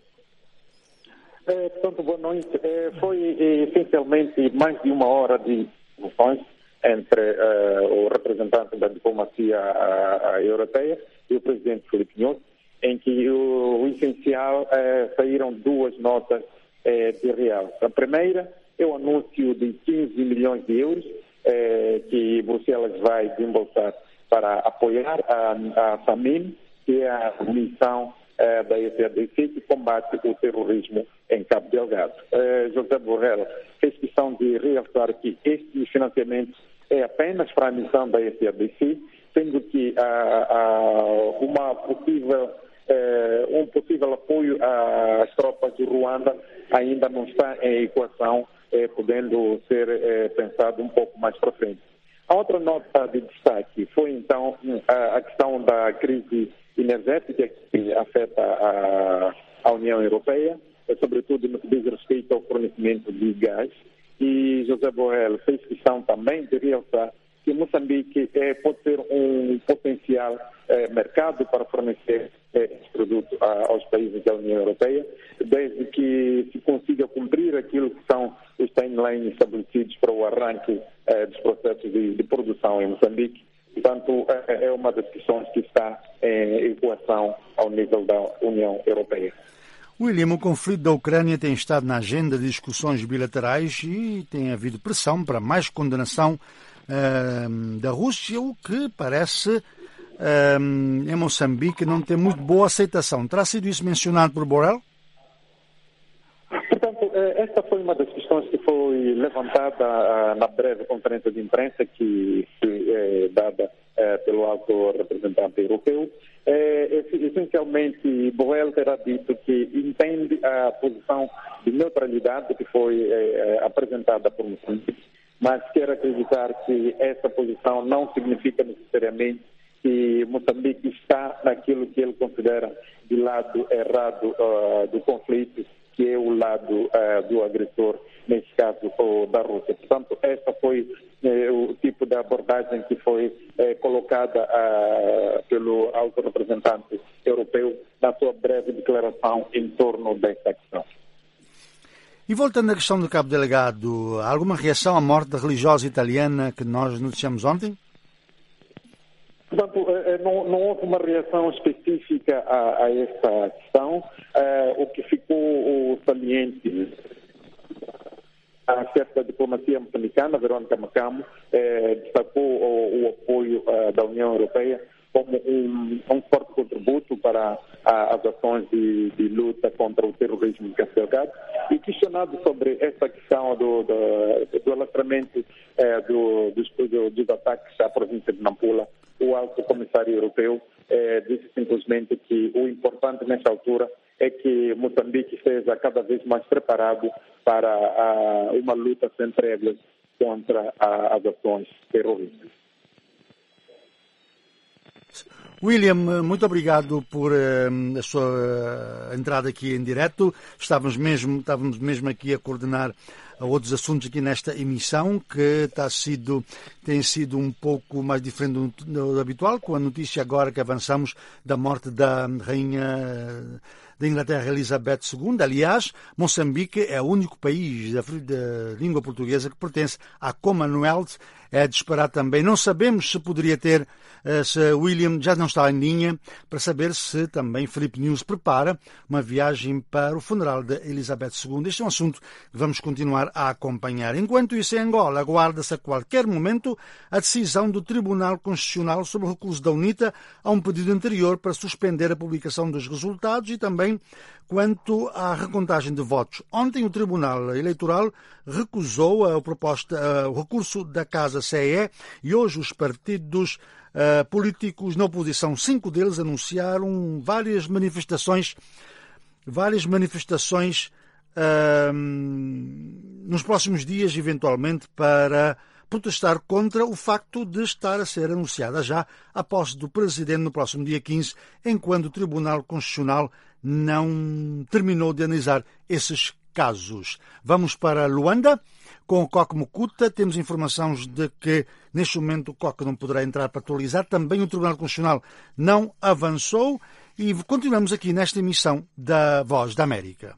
Speaker 24: É, portanto, boa noite. É, foi essencialmente mais de uma hora de discussões entre uh, o representante da diplomacia uh, europeia e o presidente Filipe Nunes, em que o, o essencial uh, saíram duas notas uh, de real. A primeira é o anúncio de quinze milhões de euros uh, que Bruxelas vai desembolsar para apoiar a, a FAMIM, que é a missão uh, da E C A D C que combate o terrorismo em Cabo Delgado. Uh, José Borrell fez questão de realçar que este financiamento é apenas para a missão da E C A D C, sendo que uh, uh, uma possível, uh, um possível apoio às tropas de Ruanda ainda não está em equação eh, podendo ser eh, pensado um pouco mais para frente. A outra nota de destaque foi, então, a, a questão da crise energética que afeta a, a União Europeia, sobretudo no que diz respeito ao fornecimento de gás. E José Borrell fez questão também de realçar que Moçambique eh, pode ser um potencial eh, mercado para fornecer eh, esse produto a, aos países da União Europeia, desde que se consiga cumprir aquilo que são os timelines estabelecidos para o arranque eh, dos processos de, de produção em Moçambique. Portanto, eh, é uma das questões que está em equação ao nível da União Europeia.
Speaker 1: William, o conflito da Ucrânia tem estado na agenda de discussões bilaterais e tem havido pressão para mais condenação uh, da Rússia, o que parece uh, em Moçambique não ter muito boa aceitação. Terá sido isso mencionado por Borrell?
Speaker 24: Portanto, esta foi uma das questões que foi levantada na breve conferência de imprensa que foi eh, dada eh, pelo alto representante europeu. Eh, essencialmente, Borrell terá dito que entende a posição de neutralidade que foi eh, apresentada por Moçambique, mas quer acreditar que essa posição não significa necessariamente que Moçambique está naquilo que ele considera de lado errado uh, do conflito, que é o lado uh, do agressor, nesse caso o da Rússia. Portanto, essa foi eh, o tipo de abordagem que foi eh, colocada uh, pelo alto representante europeu na sua breve declaração em torno desta questão.
Speaker 1: E voltando à questão do Cabo Delegado, há alguma reação à morte da religiosa italiana que nós noticiamos ontem?
Speaker 24: Portanto, não, não houve uma reação específica a, a esta questão. Uh, o que ficou saliente a chefe da diplomacia moçambicana, Verônica Macamo, eh, destacou o, o apoio uh, da União Europeia como um, um forte contributo para a, as ações de, de luta contra o terrorismo em Cabo Delgado. E questionado sobre essa questão do, do, do alastramento eh, do, dos, do, dos ataques à província de Nampula, o alto comissário europeu eh, disse simplesmente que o importante nesta altura é que Moçambique esteja cada vez mais preparado para a, uma luta sem tréguas contra a, as ações terroristas.
Speaker 1: William, muito obrigado por uh, a sua entrada aqui em direto. Estávamos mesmo, estávamos mesmo aqui a coordenar outros assuntos aqui nesta emissão, que está sido, tem sido um pouco mais diferente do, do, do habitual, com a notícia agora que avançamos da morte da rainha da Inglaterra, Elizabeth segunda. Aliás, Moçambique é o único país da, da língua portuguesa que pertence à Commonwealth. É de esperar também. Não sabemos se poderia ter, se William já não está em linha, para saber se também Filipe News prepara uma viagem para o funeral de Elizabeth segunda. Este é um assunto que vamos continuar a acompanhar. Enquanto isso, em Angola, aguarda-se a qualquer momento a decisão do Tribunal Constitucional sobre o recurso da UNITA a um pedido anterior para suspender a publicação dos resultados e também quanto à recontagem de votos. Ontem o Tribunal Eleitoral recusou a proposta, o recurso da Casa C E E e hoje os partidos uh, políticos na oposição, cinco deles, anunciaram várias manifestações, várias manifestações uh, nos próximos dias, eventualmente, para protestar contra o facto de estar a ser anunciada já a posse do Presidente no próximo dia quinze, enquanto o Tribunal Constitucional não terminou de analisar esses casos. Vamos para Luanda. Com o Coque Mucuta, temos informações de que, neste momento, o Coque não poderá entrar para atualizar. Também o Tribunal Constitucional não avançou. E continuamos aqui nesta emissão da Voz da América.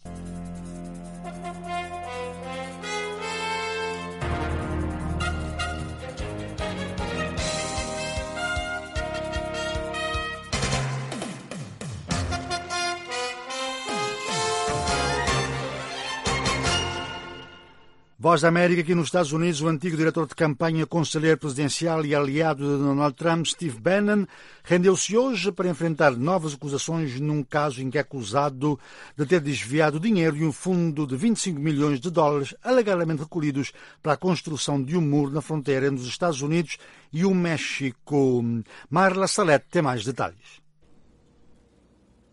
Speaker 1: Voz da América, aqui nos Estados Unidos, o antigo diretor de campanha, conselheiro presidencial e aliado de Donald Trump, Steve Bannon, rendeu-se hoje para enfrentar novas acusações num caso em que é acusado de ter desviado dinheiro de um fundo de vinte e cinco milhões de dólares alegadamente recolhidos para a construção de um muro na fronteira entre os Estados Unidos e o México. Marla Salete tem mais detalhes.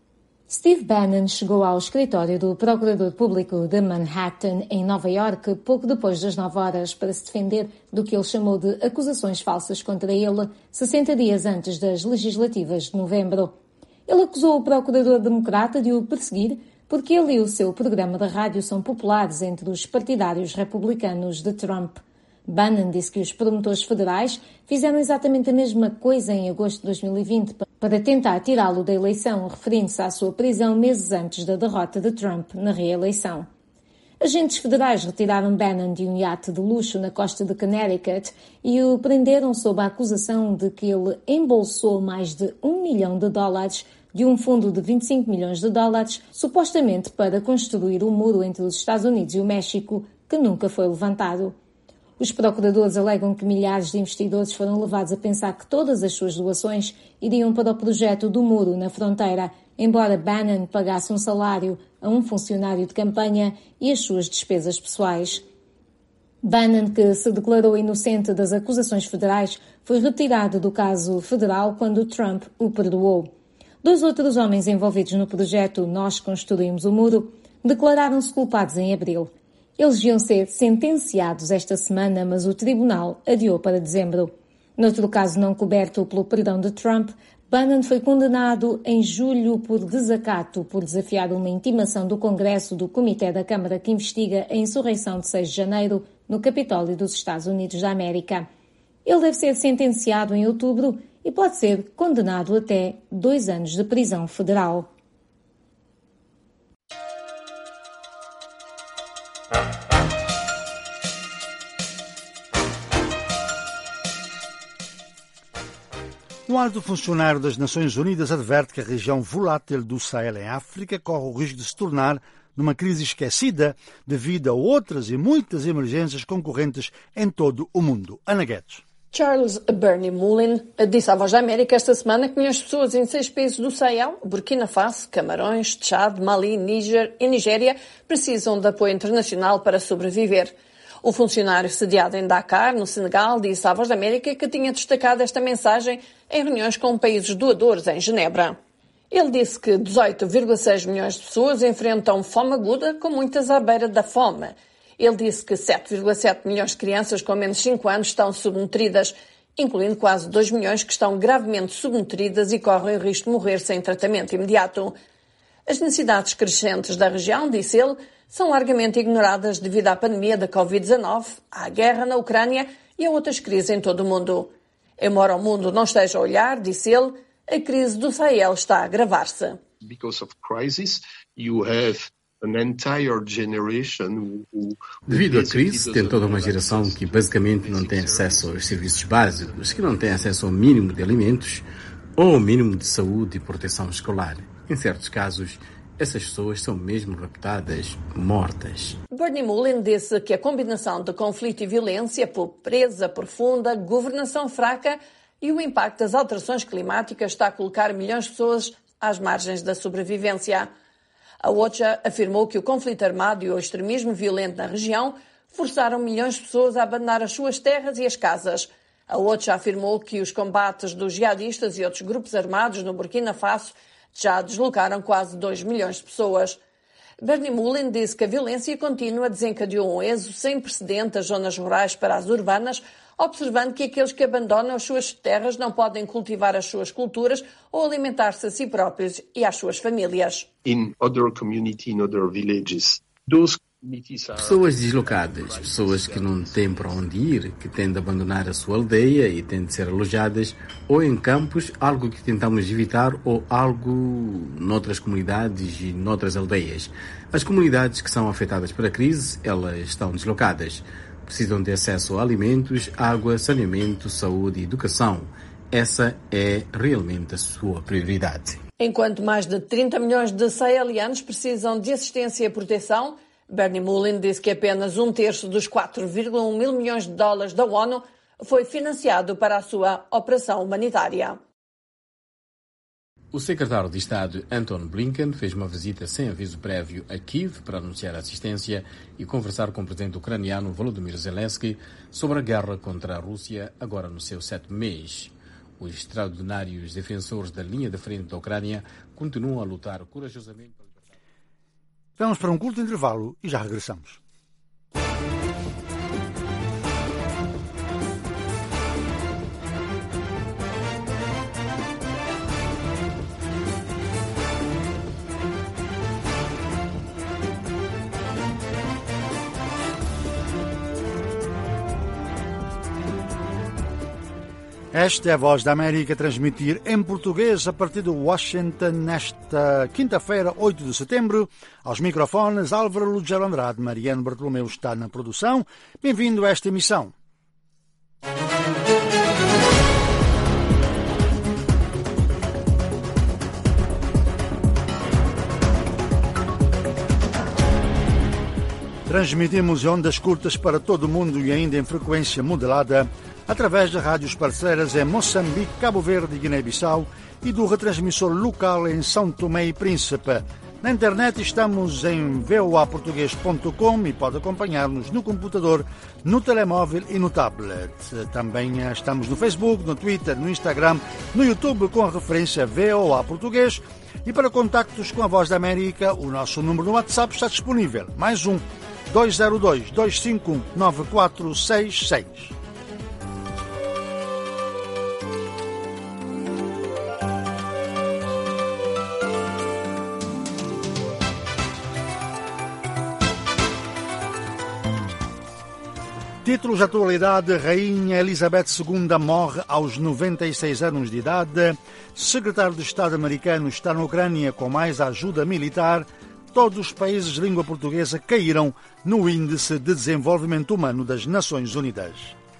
Speaker 16: Steve Bannon chegou ao escritório do Procurador Público de Manhattan, em Nova Iorque, pouco depois das nove horas, para se defender do que ele chamou de acusações falsas contra ele, sessenta dias antes das legislativas de novembro. Ele acusou o Procurador Democrata de o perseguir porque ele e o seu programa de rádio são populares entre os partidários republicanos de Trump. Bannon disse que os promotores federais fizeram exatamente a mesma coisa em agosto de dois mil e vinte para tentar tirá-lo da eleição, referindo-se à sua prisão meses antes da derrota de Trump na reeleição. Agentes federais retiraram Bannon de um iate de luxo na costa de Connecticut e o prenderam sob a acusação de que ele embolsou mais de um milhão de dólares de um fundo de vinte e cinco milhões de dólares, supostamente para construir o muro entre os Estados Unidos e o México, que nunca foi levantado. Os procuradores alegam que milhares de investidores foram levados a pensar que todas as suas doações iriam para o projeto do muro na fronteira, embora Bannon pagasse um salário a um funcionário de campanha e as suas despesas pessoais. Bannon, que se declarou inocente das acusações federais, foi retirado do caso federal quando Trump o perdoou. Dois outros homens envolvidos no projeto Nós Construímos o Muro declararam-se culpados em abril. Eles iam ser sentenciados esta semana, mas o tribunal adiou para dezembro. Noutro caso não coberto pelo perdão de Trump, Bannon foi condenado em julho por desacato por desafiar uma intimação do Congresso do Comitê da Câmara que investiga a insurreição de seis de janeiro no Capitólio dos Estados Unidos da América. Ele deve ser sentenciado em outubro e pode ser condenado até dois anos de prisão federal.
Speaker 1: Um alto funcionário das Nações Unidas adverte que a região volátil do Sahel em África corre o risco de se tornar numa crise esquecida devido a outras e muitas emergências concorrentes em todo o mundo. Ana Guedes.
Speaker 8: Charles Bernie Mullen disse à Voz da América esta semana que milhões de pessoas em seis países do Sahel, Burkina Faso, Camarões, Tchad, Mali, Níger e Nigéria, precisam de apoio internacional para sobreviver. O funcionário sediado em Dakar, no Senegal, disse à Voz da América que tinha destacado esta mensagem em reuniões com países doadores em Genebra. Ele disse que dezoito vírgula seis milhões de pessoas enfrentam fome aguda, com muitas à beira da fome. Ele disse que sete vírgula sete milhões de crianças com menos de cinco anos estão subnutridas, incluindo quase dois milhões que estão gravemente subnutridas e correm o risco de morrer sem tratamento imediato. As necessidades crescentes da região, disse ele, são largamente ignoradas devido à pandemia da covid dezanove, à guerra na Ucrânia e a outras crises em todo o mundo. Embora o mundo não esteja a olhar, disse ele, a crise do Sahel está a agravar-se.
Speaker 9: Because of crisis, you have an entire generation who...
Speaker 17: Devido à crise, tem toda uma geração que basicamente não tem acesso aos serviços básicos, que não tem acesso ao mínimo de alimentos ou ao mínimo de saúde e proteção escolar. Em certos casos, essas pessoas são mesmo raptadas, mortas.
Speaker 8: Bernie Mullen disse que a combinação de conflito e violência, pobreza profunda, governação fraca e o impacto das alterações climáticas está a colocar milhões de pessoas às margens da sobrevivência. A OCHA afirmou que o conflito armado e o extremismo violento na região forçaram milhões de pessoas a abandonar as suas terras e as casas. A OCHA afirmou que os combates dos jihadistas e outros grupos armados no Burkina Faso já deslocaram quase dois milhões de pessoas. Bernie Mullen disse que a violência contínua desencadeou um êxodo sem precedente das zonas rurais para as urbanas, observando que aqueles que abandonam as suas terras não podem cultivar as suas culturas ou alimentar-se a si próprios e às suas famílias.
Speaker 9: In other community, in other villages, those
Speaker 17: Pessoas deslocadas, pessoas que não têm para onde ir, que têm de abandonar a sua aldeia e têm de ser alojadas ou em campos, algo que tentamos evitar, ou algo noutras comunidades e noutras aldeias. As comunidades que são afetadas pela crise, elas estão deslocadas. Precisam de acesso a alimentos, água, saneamento, saúde e educação. Essa é realmente a sua prioridade.
Speaker 8: Enquanto mais de trinta milhões de sahelianos precisam de assistência e proteção, Bernie Mullen disse que apenas um terço dos quatro vírgula um mil milhões de dólares da ONU foi financiado para a sua operação humanitária.
Speaker 17: O secretário de Estado Antony Blinken fez uma visita sem aviso prévio a Kiev para anunciar assistência e conversar com o presidente ucraniano Volodymyr Zelensky sobre a guerra contra a Rússia, agora no seu sétimo mês. Os extraordinários defensores da linha de frente da Ucrânia continuam a lutar corajosamente.
Speaker 1: Vamos para um curto intervalo e já regressamos. Esta é a Voz da América, transmitir em português a partir de Washington nesta quinta-feira, oito de setembro. Aos microfones, Álvaro Lugero Andrade, Mariano Bartolomeu está na produção. Bem-vindo a esta emissão. Transmitimos em ondas curtas para todo o mundo e ainda em frequência modelada através de rádios parceiras em Moçambique, Cabo Verde e Guiné-Bissau e do retransmissor local em São Tomé e Príncipe. Na internet estamos em v o a português ponto com e pode acompanhar-nos no computador, no telemóvel e no tablet. Também estamos no Facebook, no Twitter, no Instagram, no YouTube com a referência V O A Português. E para contactos com a Voz da América, o nosso número no WhatsApp está disponível. Mais um, dois zero dois, dois cinco um, nove quatro seis seis. Títulos de atualidade: Rainha Elizabeth segunda morre aos noventa e seis anos de idade. Secretário de Estado americano está na Ucrânia com mais ajuda militar. Todos os países de língua portuguesa caíram no Índice de Desenvolvimento Humano das Nações Unidas.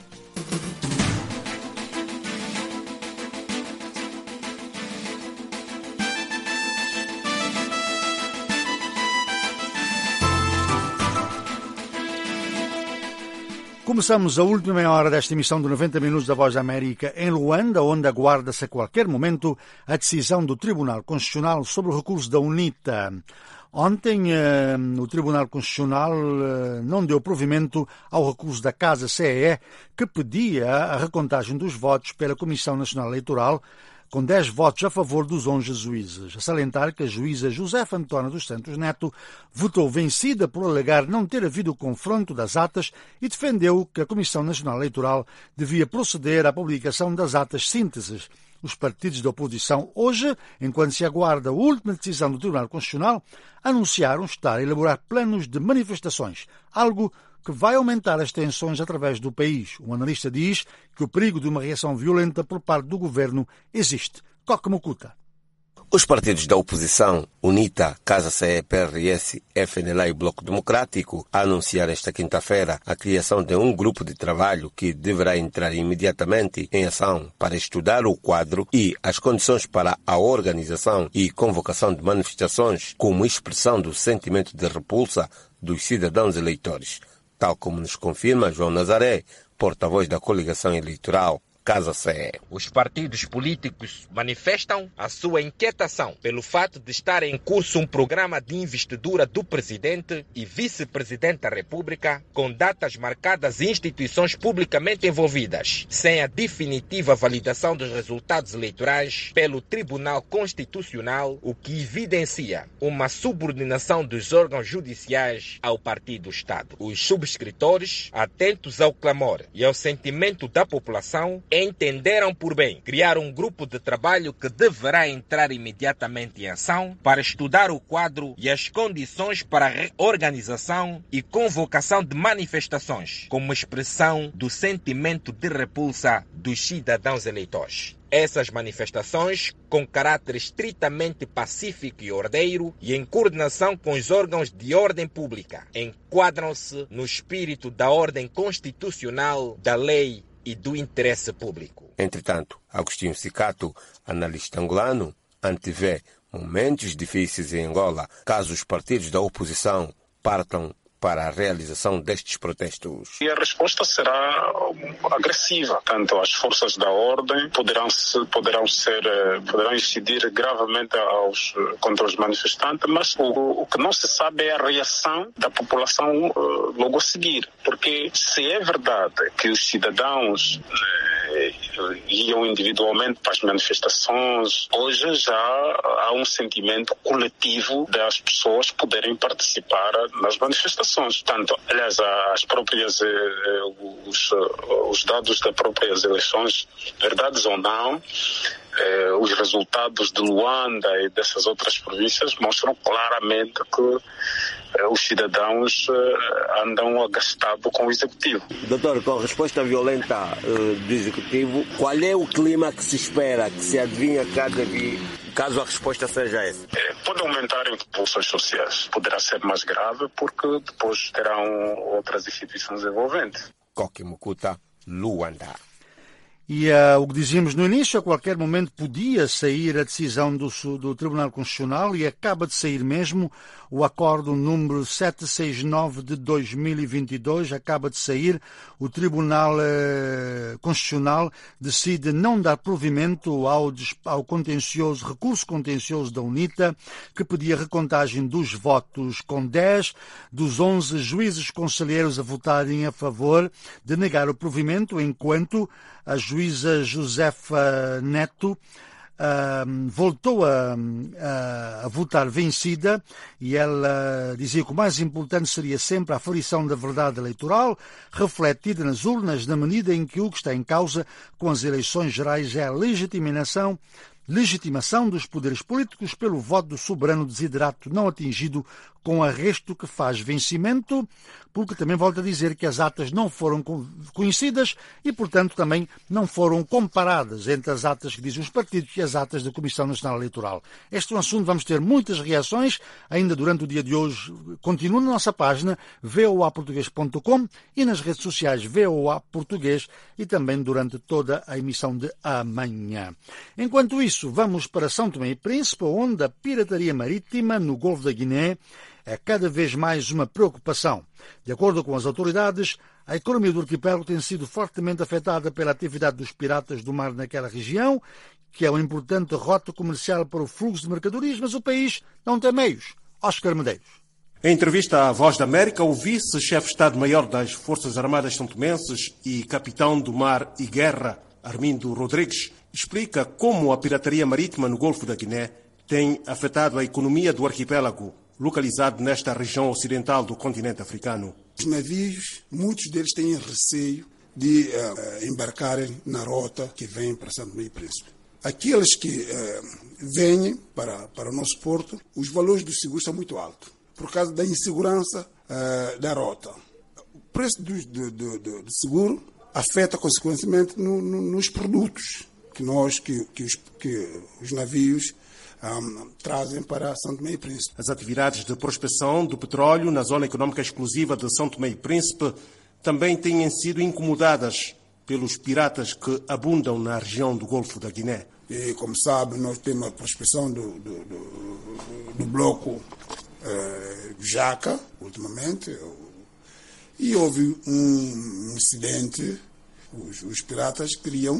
Speaker 1: Começamos a última meia hora desta emissão de noventa minutos da Voz da América em Luanda, onde aguarda-se a qualquer momento a decisão do Tribunal Constitucional sobre o recurso da UNITA. Ontem, eh, o Tribunal Constitucional eh, não deu provimento ao recurso da Casa C E E, que pedia a recontagem dos votos pela Comissão Nacional Eleitoral, com dez votos a favor dos onze juízes. A salientar que a juíza Josefa Antônia dos Santos Neto votou vencida por alegar não ter havido confronto das atas e defendeu que a Comissão Nacional Eleitoral devia proceder à publicação das atas sínteses. Os partidos da oposição, hoje, enquanto se aguarda a última decisão do Tribunal Constitucional, anunciaram estar a elaborar planos de manifestações, algo que vai aumentar as tensões através do país. Um analista diz que o perigo de uma reação violenta por parte do governo existe. Coque Mocuta.
Speaker 7: Os partidos da oposição, UNITA, Casa C E, P R S, F N L A e Bloco Democrático, anunciaram esta quinta-feira a criação de um grupo de trabalho que deverá entrar imediatamente em ação para estudar o quadro e as condições para a organização e convocação de manifestações como expressão do sentimento de repulsa dos cidadãos eleitores, tal como nos confirma João Nazaré, porta-voz da coligação eleitoral Casa C E.
Speaker 10: Os partidos políticos manifestam a sua inquietação pelo fato de estar em curso um programa de investidura do presidente e vice-presidente da República com datas marcadas e instituições publicamente envolvidas, sem a definitiva validação dos resultados eleitorais pelo Tribunal Constitucional, o que evidencia uma subordinação dos órgãos judiciais ao Partido-Estado. Os subscritores, atentos ao clamor e ao sentimento da população, entenderam por bem criar um grupo de trabalho que deverá entrar imediatamente em ação para estudar o quadro e as condições para a reorganização e convocação de manifestações como expressão do sentimento de repulsa dos cidadãos eleitores. Essas manifestações, com caráter estritamente pacífico e ordeiro e em coordenação com os órgãos de ordem pública, enquadram-se no espírito da ordem constitucional, da lei e do interesse público.
Speaker 7: Entretanto, Agostinho Cicato, analista angolano, antevê momentos difíceis em Angola caso os partidos da oposição partam para a realização destes protestos.
Speaker 11: E a resposta será agressiva. Tanto as forças da ordem poderão, se, poderão, ser, poderão incidir gravemente aos, contra os manifestantes, mas o, o que não se sabe é a reação da população uh, logo a seguir. Porque se é verdade que os cidadãos uh, iam individualmente para as manifestações. Hoje já há um sentimento coletivo das pessoas poderem participar nas manifestações. Tanto, aliás, as próprias, os, os dados das próprias eleições, verdades ou não, Eh, os resultados de Luanda e dessas outras províncias mostram claramente que eh, os cidadãos eh, andam agastados com o Executivo.
Speaker 7: Doutor, com a resposta violenta eh, do Executivo, qual é o clima que se espera, que se adivinha cada vez, caso a resposta seja essa?
Speaker 11: Eh, pode aumentar em pulsões sociais. Poderá ser mais grave porque depois terão outras instituições envolventes.
Speaker 7: Koki Mukuta, Luanda.
Speaker 1: E uh, o que dizíamos no início, a qualquer momento podia sair a decisão do, do Tribunal Constitucional e acaba de sair mesmo o acordo número setecentos e sessenta e nove de dois mil e vinte e dois, acaba de sair. O Tribunal uh, Constitucional decide não dar provimento ao, ao contencioso, recurso contencioso da UNITA, que pedia recontagem dos votos com dez dos onze juízes conselheiros a votarem a favor de negar o provimento, enquanto a juíza Josefa Neto uh, voltou a, a, a votar vencida e ela dizia que o mais importante seria sempre a aferição da verdade eleitoral refletida nas urnas, na medida em que o que está em causa com as eleições gerais é a legitimação legitimação dos poderes políticos pelo voto do soberano desiderato não atingido com arresto que faz vencimento, porque também volto a dizer que as atas não foram conhecidas e, portanto, também não foram comparadas entre as atas que dizem os partidos e as atas da Comissão Nacional Eleitoral. Este é um assunto, vamos ter muitas reações, ainda durante o dia de hoje. Continua na nossa página v o a português ponto com e nas redes sociais V O A Português e também durante toda a emissão de amanhã. Enquanto isso, vamos para São Tomé e Príncipe, onde a pirataria marítima no Golfo da Guiné é cada vez mais uma preocupação. De acordo com as autoridades, a economia do arquipélago tem sido fortemente afetada pela atividade dos piratas do mar naquela região, que é uma importante rota comercial para o fluxo de mercadorias, mas o país não tem meios. Oscar Medeiros.
Speaker 2: Em entrevista à Voz da América, o vice-chefe de Estado-Maior das Forças Armadas São-Tomenses e capitão do mar e guerra, Armindo Rodrigues, explica como a pirataria marítima no Golfo da Guiné tem afetado a economia do arquipélago, localizado nesta região ocidental do continente africano.
Speaker 5: Os navios, muitos deles têm receio de uh, embarcarem na rota que vem para São Tomé e Príncipe. Aqueles que uh, vêm para, para o nosso porto, os valores do seguro são muito altos, por causa da insegurança uh, da rota. O preço do, do, do, do seguro afeta, consequentemente, no, no, nos produtos que, nós, que, que, os, que os navios Um, trazem para São Tomé e Príncipe.
Speaker 2: As atividades de prospecção do petróleo na zona econômica exclusiva de São Tomé e Príncipe também têm sido incomodadas pelos piratas que abundam na região do Golfo da Guiné.
Speaker 5: E, como sabe, nós temos a prospecção do, do, do, do bloco eh, Jaca, ultimamente, e houve um incidente, os, os piratas queriam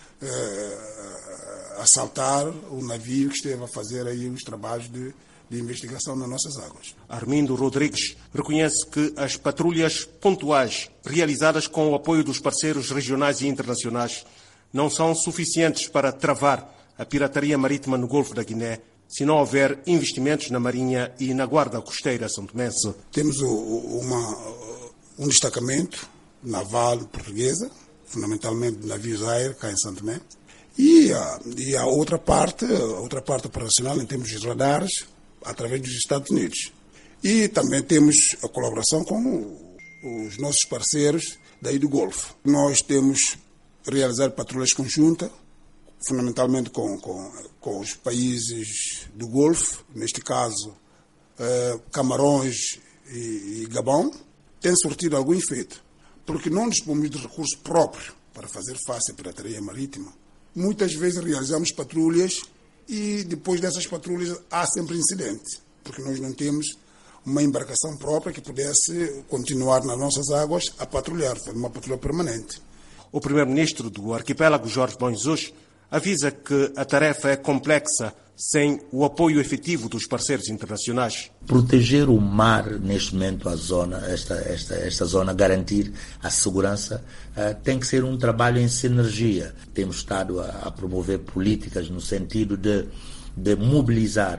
Speaker 5: eh, assaltar o navio que esteve a fazer aí os trabalhos de, de investigação nas nossas águas.
Speaker 2: Armindo Rodrigues reconhece que as patrulhas pontuais realizadas com o apoio dos parceiros regionais e internacionais não são suficientes para travar a pirataria marítima no Golfo da Guiné, se não houver investimentos na Marinha e na Guarda Costeira são-tomense.
Speaker 5: Temos o, uma, um destacamento naval portuguesa, fundamentalmente de navios aéreos cá em São Tomé. E a, e a outra parte, a outra parte operacional em termos de radares, através dos Estados Unidos. E também temos a colaboração com os nossos parceiros daí do Golfo. Nós temos realizado patrulhas conjuntas, fundamentalmente com, com, com os países do Golfo, neste caso eh, Camarões e, e Gabão. Tem surtido algum efeito, porque não dispomos de recurso próprio para fazer face à pirataria marítima. Muitas vezes realizamos patrulhas e depois dessas patrulhas há sempre incidentes, porque nós não temos uma embarcação própria que pudesse continuar nas nossas águas a patrulhar, foi uma patrulha permanente.
Speaker 2: O primeiro-ministro do arquipélago, Jorge BonJesus, avisa que a tarefa é complexa sem o apoio efetivo dos parceiros internacionais.
Speaker 23: Proteger o mar, neste momento, a zona, esta, esta, esta zona, garantir a segurança, uh, tem que ser um trabalho em sinergia. Temos estado a, a promover políticas no sentido de, de mobilizar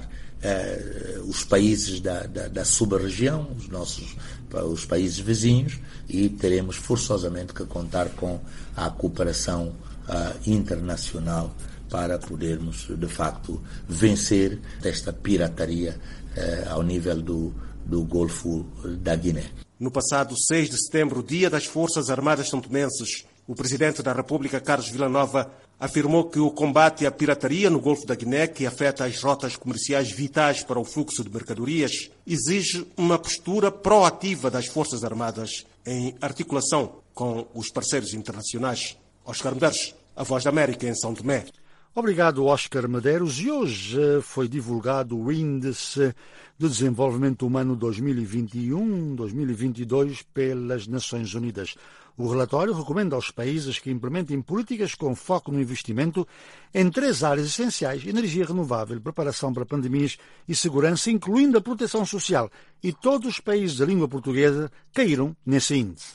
Speaker 23: uh, os países da, da, da sub-região, os nossos os países vizinhos, e teremos forçosamente que contar com a cooperação uh, internacional para podermos, de facto, vencer esta pirataria eh, ao nível do, do Golfo da Guiné.
Speaker 2: No passado seis de setembro, dia das Forças Armadas santomenses, o presidente da República, Carlos Villanova, afirmou que o combate à pirataria no Golfo da Guiné, que afeta as rotas comerciais vitais para o fluxo de mercadorias, exige uma postura proativa das Forças Armadas em articulação com os parceiros internacionais. Oscar Medeiros, a Voz da América, em São Tomé.
Speaker 1: Obrigado, Oscar Medeiros. E hoje foi divulgado o Índice de Desenvolvimento Humano dois mil e vinte e um a dois mil e vinte e dois pelas Nações Unidas. O relatório recomenda aos países que implementem políticas com foco no investimento em três áreas essenciais: energia renovável, preparação para pandemias e segurança, incluindo a proteção social. E todos os países de língua portuguesa caíram nesse índice.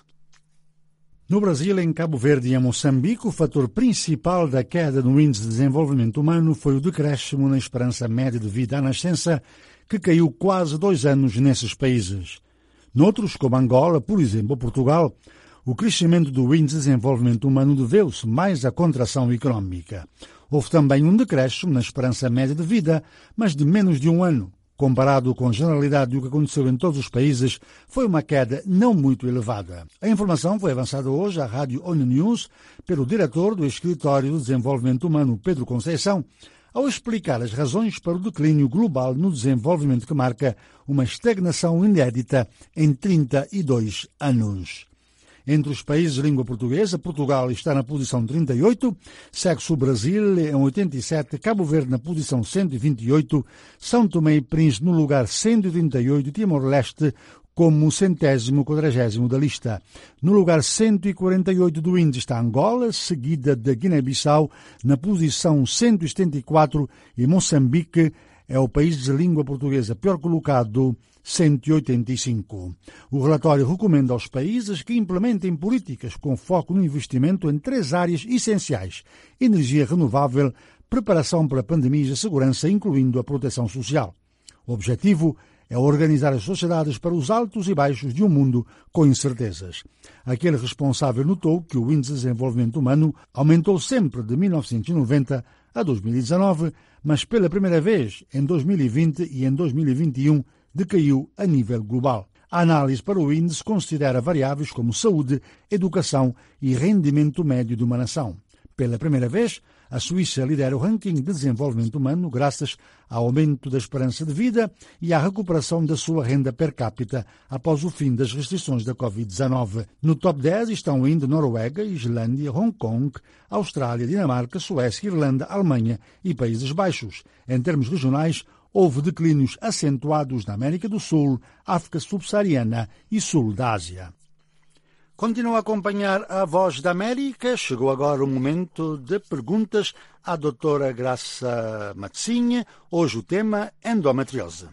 Speaker 1: No Brasil, em Cabo Verde e em Moçambique, o fator principal da queda no Índice de Desenvolvimento Humano foi o decréscimo na esperança média de vida à nascença, que caiu quase dois anos nesses países. Noutros, como Angola, por exemplo, Portugal, o crescimento do Índice de Desenvolvimento Humano deveu-se mais à contração económica. Houve também um decréscimo na esperança média de vida, mas de menos de um ano. Comparado com a generalidade do que aconteceu em todos os países, foi uma queda não muito elevada. A informação foi avançada hoje à Rádio ONU News pelo diretor do Escritório de Desenvolvimento Humano, Pedro Conceição, ao explicar as razões para o declínio global no desenvolvimento que marca uma estagnação inédita em trinta e dois anos. Entre os países de língua portuguesa, Portugal está na posição trinta e oito, segue-se o Brasil em oitenta e sete, Cabo Verde na posição cento e vinte e oito, São Tomé e Príncipe no lugar cento e trinta e oito e Timor-Leste como centésimo quadragésimo da lista. No lugar cento e quarenta e oito do índice está Angola, seguida de Guiné-Bissau na posição cento e setenta e quatro, e Moçambique é o país de língua portuguesa pior colocado, cento e oitenta e cinco. O relatório recomenda aos países que implementem políticas com foco no investimento em três áreas essenciais: energia renovável, preparação para pandemias e segurança, incluindo a proteção social. O objetivo é organizar as sociedades para os altos e baixos de um mundo com incertezas. Aquele responsável notou que o Índice de Desenvolvimento Humano aumentou sempre de mil novecentos e noventa a dois mil e dezanove, mas pela primeira vez em dois mil e vinte e em dois mil e vinte e um decaiu a nível global. A análise para o índice considera variáveis como saúde, educação e rendimento médio de uma nação. Pela primeira vez, a Suíça lidera o ranking de desenvolvimento humano graças ao aumento da esperança de vida e à recuperação da sua renda per capita após o fim das restrições da covid dezanove. No top dez estão ainda Noruega, Islândia, Hong Kong, Austrália, Dinamarca, Suécia, Irlanda, Alemanha e Países Baixos. Em termos regionais, houve declínios acentuados na América do Sul, África subsaariana e Sul da Ásia. Continua a acompanhar a Voz da América. Chegou agora o momento de perguntas à doutora Graça Matzinha. Hoje o tema endometriose.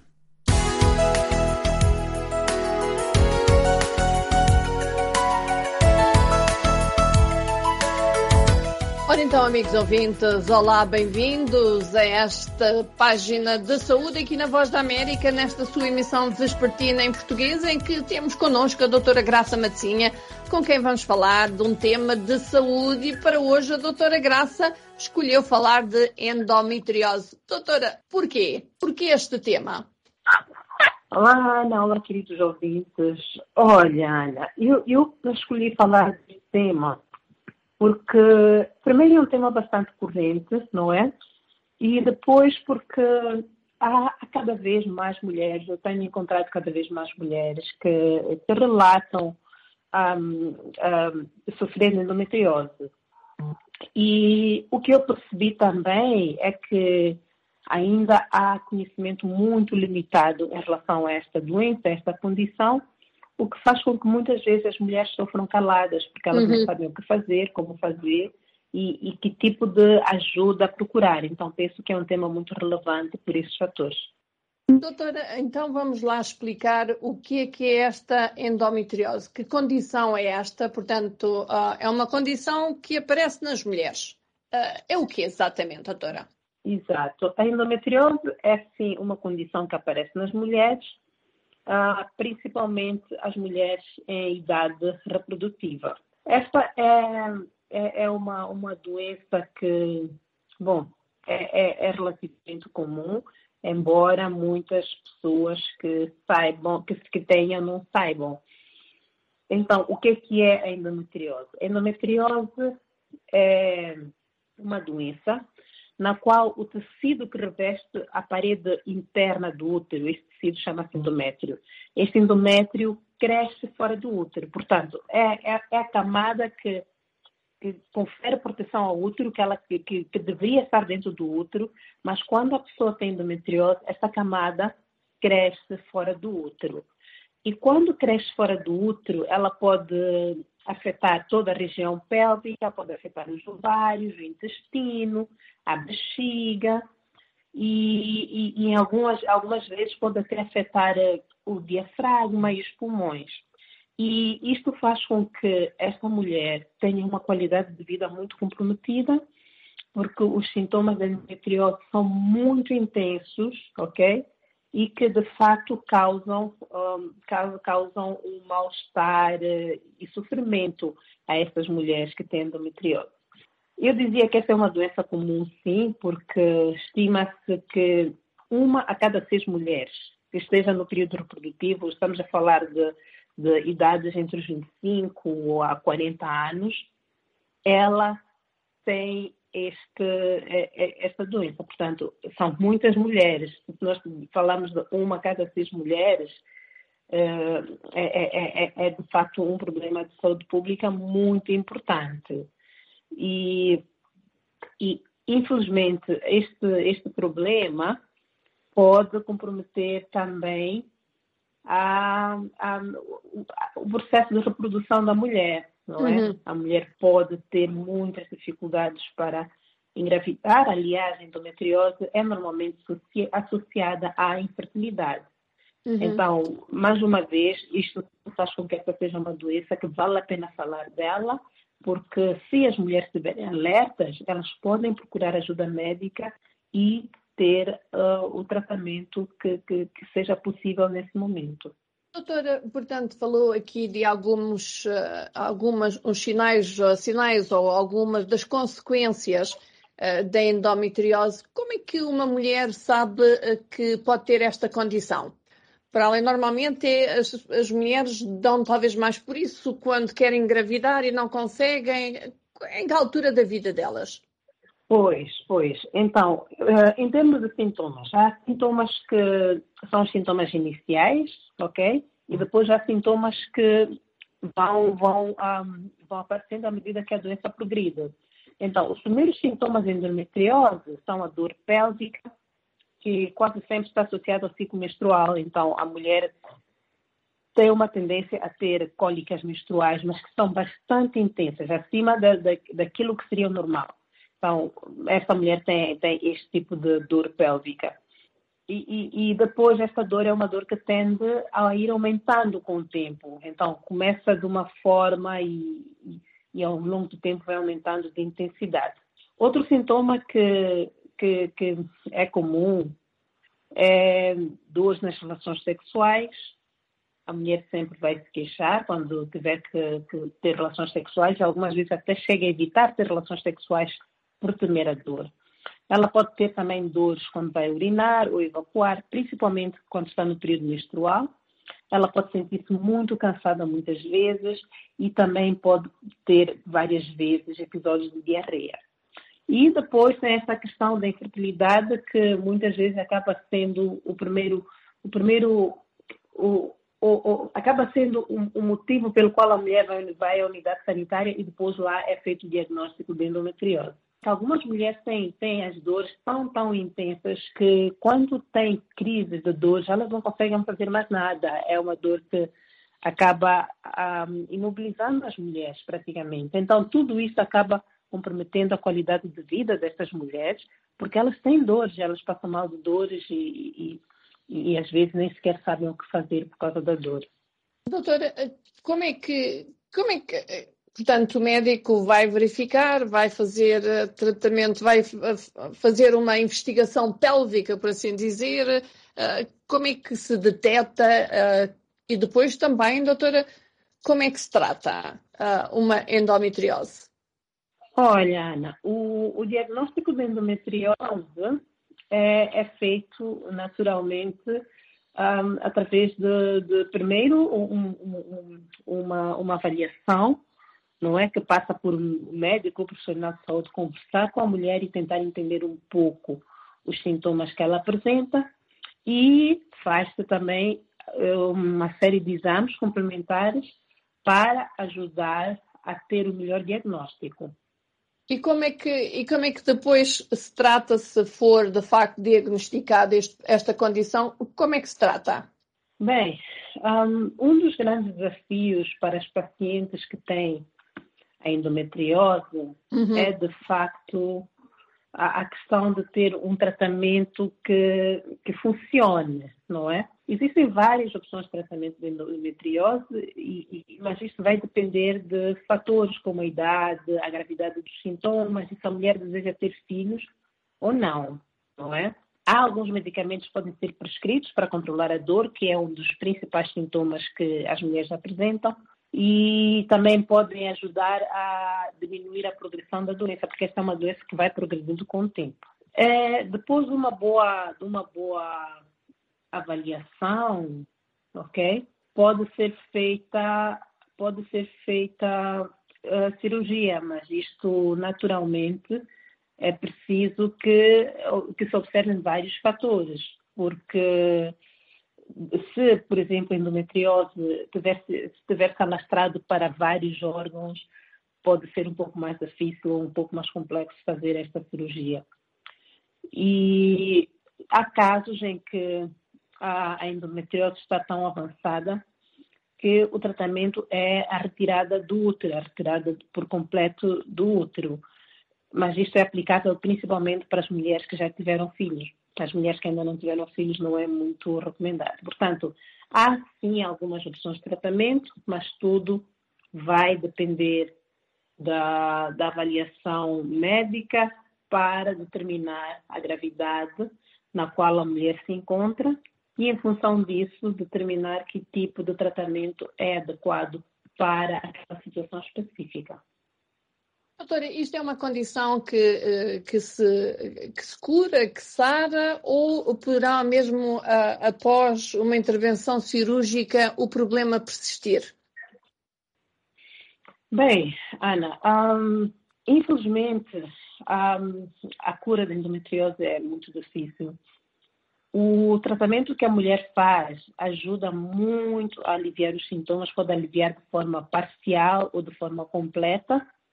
Speaker 8: Ora então, amigos ouvintes, olá, bem-vindos a esta página de saúde aqui na Voz da América, nesta sua emissão vespertina em português, em que temos connosco a doutora Graça Matzinha, com quem vamos falar de um tema de saúde, e para hoje a doutora Graça escolheu falar de endometriose. Doutora, porquê? Porquê este tema?
Speaker 13: Olá, Ana, olá, queridos ouvintes. Olha, Ana, eu, eu escolhi falar deste tema porque, primeiro, é um tema bastante corrente, não é? E depois porque há, há cada vez mais mulheres, eu tenho encontrado cada vez mais mulheres que, que relatam um, um, sofrer endometriose. E o que eu percebi também é que ainda há conhecimento muito limitado em relação a esta doença, a esta condição, o que faz com que muitas vezes as mulheres sofram caladas, porque elas uhum. não sabem o que fazer, como fazer, e, e que tipo de ajuda procurar. Então, penso que é um tema muito relevante por esses fatores.
Speaker 8: Doutora, então vamos lá explicar o que é que é esta endometriose. Que condição é esta? Portanto, uh, é uma condição que aparece nas mulheres. Uh, é o que exatamente, doutora?
Speaker 13: Exato. A endometriose é, sim, uma condição que aparece nas mulheres, uh, principalmente as mulheres em idade reprodutiva. Esta é, é, é uma, uma doença que, bom, é, é, é relativamente comum, embora muitas pessoas que saibam, que, que tenham, não saibam. Então, o que é, que é a endometriose? A endometriose é uma doença na qual o tecido que reveste a parede interna do útero, esse tecido chama-se endométrio. Este endométrio cresce fora do útero. Portanto, é, é, é a camada que que confere proteção ao útero, que, ela, que, que, que deveria estar dentro do útero, mas quando a pessoa tem endometriose, essa camada cresce fora do útero. E quando cresce fora do útero, ela pode afetar toda a região pélvica, pode afetar os ovários, o intestino, a bexiga, e, e, e em algumas, algumas vezes pode até afetar o diafragma e os pulmões. E isto faz com que esta mulher tenha uma qualidade de vida muito comprometida, porque os sintomas da endometriose são muito intensos, ok? E que, de fato, causam, um, causam um mal-estar uh, e sofrimento a estas mulheres que têm endometriose. Eu dizia que essa é uma doença comum, sim, porque estima-se que uma a cada seis mulheres que esteja no período reprodutivo, estamos a falar de de idades entre os vinte e cinco a quarenta anos, ela tem este, esta doença. Portanto, são muitas mulheres. Se nós falamos de uma a cada seis mulheres, é, é, é, é de facto um problema de saúde pública muito importante. E, e infelizmente, este, este problema pode comprometer também A, a, o processo de reprodução da mulher, não é? Uhum. A mulher pode ter muitas dificuldades para engravidar. Aliás, a endometriose é normalmente associada à infertilidade. Uhum. Então, mais uma vez, isto faz com que essa seja uma doença que vale a pena falar dela, porque se as mulheres estiverem alertas, elas podem procurar ajuda médica e ter uh, o tratamento que, que, que seja possível nesse momento.
Speaker 8: Doutora, portanto, falou aqui de alguns, uh, algumas, uns sinais, uh, sinais ou algumas das consequências uh, da endometriose. Como é que uma mulher sabe uh, que pode ter esta condição? Para além, normalmente, é, as, as mulheres dão talvez mais por isso quando querem engravidar e não conseguem. Em que altura da vida delas?
Speaker 13: Pois, pois. Então, em termos de sintomas, há sintomas que são os sintomas iniciais, ok? E depois há sintomas que vão, vão, um, vão aparecendo à medida que a doença progride. Então, os primeiros sintomas de endometriose são a dor pélvica, que quase sempre está associada ao ciclo menstrual. Então, a mulher tem uma tendência a ter cólicas menstruais, mas que são bastante intensas, acima da, da, daquilo que seria o normal. Então, essa mulher tem, tem este tipo de dor pélvica. E, e, e depois, essa dor é uma dor que tende a ir aumentando com o tempo. Então, começa de uma forma e, e, e ao longo do tempo vai aumentando de intensidade. Outro sintoma que, que, que é comum é dores nas relações sexuais. A mulher sempre vai se queixar quando tiver que, que ter relações sexuais. Algumas vezes até chega a evitar ter relações sexuais por temer a dor. Ela pode ter também dores quando vai urinar ou evacuar, principalmente quando está no período menstrual. Ela pode sentir-se muito cansada muitas vezes e também pode ter várias vezes episódios de diarreia. E depois tem essa questão da infertilidade que muitas vezes acaba sendo o primeiro, o primeiro, o, o, o, acaba sendo o, o motivo pelo qual a mulher vai, vai à unidade sanitária e depois lá é feito o diagnóstico de endometriose. Algumas mulheres têm, têm as dores tão, tão intensas que quando têm crise de dores, elas não conseguem fazer mais nada. É uma dor que acaba um, imobilizando as mulheres praticamente. Então, tudo isso acaba comprometendo a qualidade de vida destas mulheres, porque elas têm dores, elas passam mal de dores e, e, e às vezes nem sequer sabem o que fazer por causa da dor.
Speaker 8: Doutora, como é que, como é que, portanto, o médico vai verificar, vai fazer uh, tratamento, vai uh, fazer uma investigação pélvica, por assim dizer, uh, como é que se detecta uh, e depois também, doutora, como é que se trata uh, uma endometriose?
Speaker 13: Olha, Ana, o, o diagnóstico de endometriose é, é feito naturalmente um, através de, de primeiro, um, um, uma, uma avaliação, não é, que passa por um médico, profissional de saúde, conversar com a mulher e tentar entender um pouco os sintomas que ela apresenta, e faz-se também uma série de exames complementares para ajudar a ter o melhor diagnóstico.
Speaker 8: E como é que, e como é que depois se trata, se for de facto diagnosticada este, esta condição, como é que se trata?
Speaker 13: Bem, um, um dos grandes desafios para as pacientes que têm a endometriose uhum. é, de facto, a, a questão de ter um tratamento que, que funcione, não é? Existem várias opções de tratamento de endometriose, e, e, mas isso vai depender de fatores como a idade, a gravidade dos sintomas, e se a mulher deseja ter filhos ou não, não é? Há alguns medicamentos que podem ser prescritos para controlar a dor, que é um dos principais sintomas que as mulheres apresentam, e também podem ajudar a diminuir a progressão da doença, porque essa é uma doença que vai progredindo com o tempo. É, depois de uma boa, de uma boa avaliação, ok? Pode ser feita, pode ser feita uh, cirurgia, mas isto naturalmente é preciso que, que se observem vários fatores, porque se, por exemplo, a endometriose tiver, se tiver se alastrado para vários órgãos, pode ser um pouco mais difícil, um pouco mais complexo fazer esta cirurgia. E há casos em que a endometriose está tão avançada que o tratamento é a retirada do útero, a retirada por completo do útero. Mas isto é aplicável principalmente para as mulheres que já tiveram filhos. Para as mulheres que ainda não tiveram filhos não é muito recomendado. Portanto, há sim algumas opções de tratamento, mas tudo vai depender da, da avaliação médica para determinar a gravidade na qual a mulher se encontra, e, em função disso, determinar que tipo de tratamento é adequado para aquela situação específica.
Speaker 8: Doutora, isto é uma condição que, que, se, que se cura, que sara, ou poderá mesmo, uh, após uma intervenção cirúrgica, o problema persistir?
Speaker 13: Bem, Ana, um, infelizmente, um, a cura da endometriose é muito difícil. O tratamento que a mulher faz ajuda muito a aliviar os sintomas, pode aliviar de forma parcial ou de forma completa,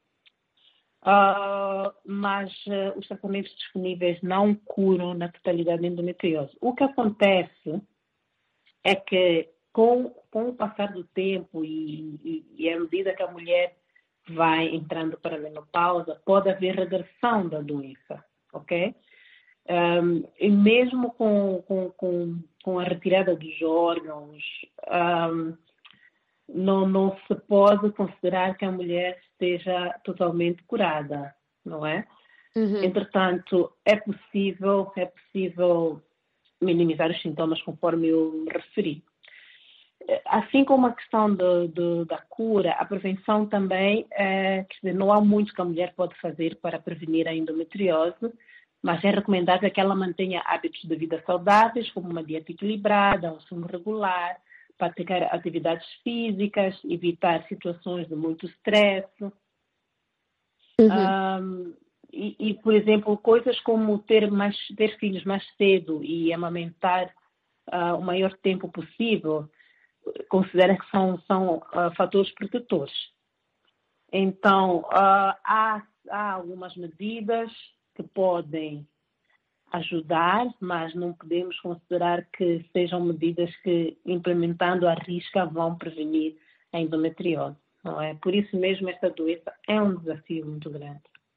Speaker 13: uh, mas uh, os tratamentos disponíveis não curam na totalidade da endometriose. O que acontece é que com, com o passar do tempo e, e, e à medida que a mulher vai entrando para a menopausa, pode haver regressão da doença, ok? Um, e mesmo com, com, com, com a retirada dos órgãos, um, não, não se pode considerar que a mulher esteja totalmente curada, não é? Uhum. Entretanto, é possível, é possível minimizar os sintomas conforme eu me referi. Assim como a questão de, de, da cura, a prevenção também, é, quer dizer, não há muito que a mulher pode fazer para prevenir a endometriose, mas é recomendável que ela mantenha hábitos de vida saudáveis, como uma dieta equilibrada, um sono regular, praticar atividades físicas, evitar situações de muito stress. Uhum. Um, e, e, por exemplo, coisas como ter, mais, ter filhos mais cedo e amamentar uh, o maior tempo possível, considera que são, são uh, fatores protetores. Então, uh, há, há algumas medidas que podem ajudar, mas não podemos considerar que sejam medidas que, implementando à risca, vão prevenir a endometriose, não é? Por isso mesmo, esta doença é um desafio muito grande.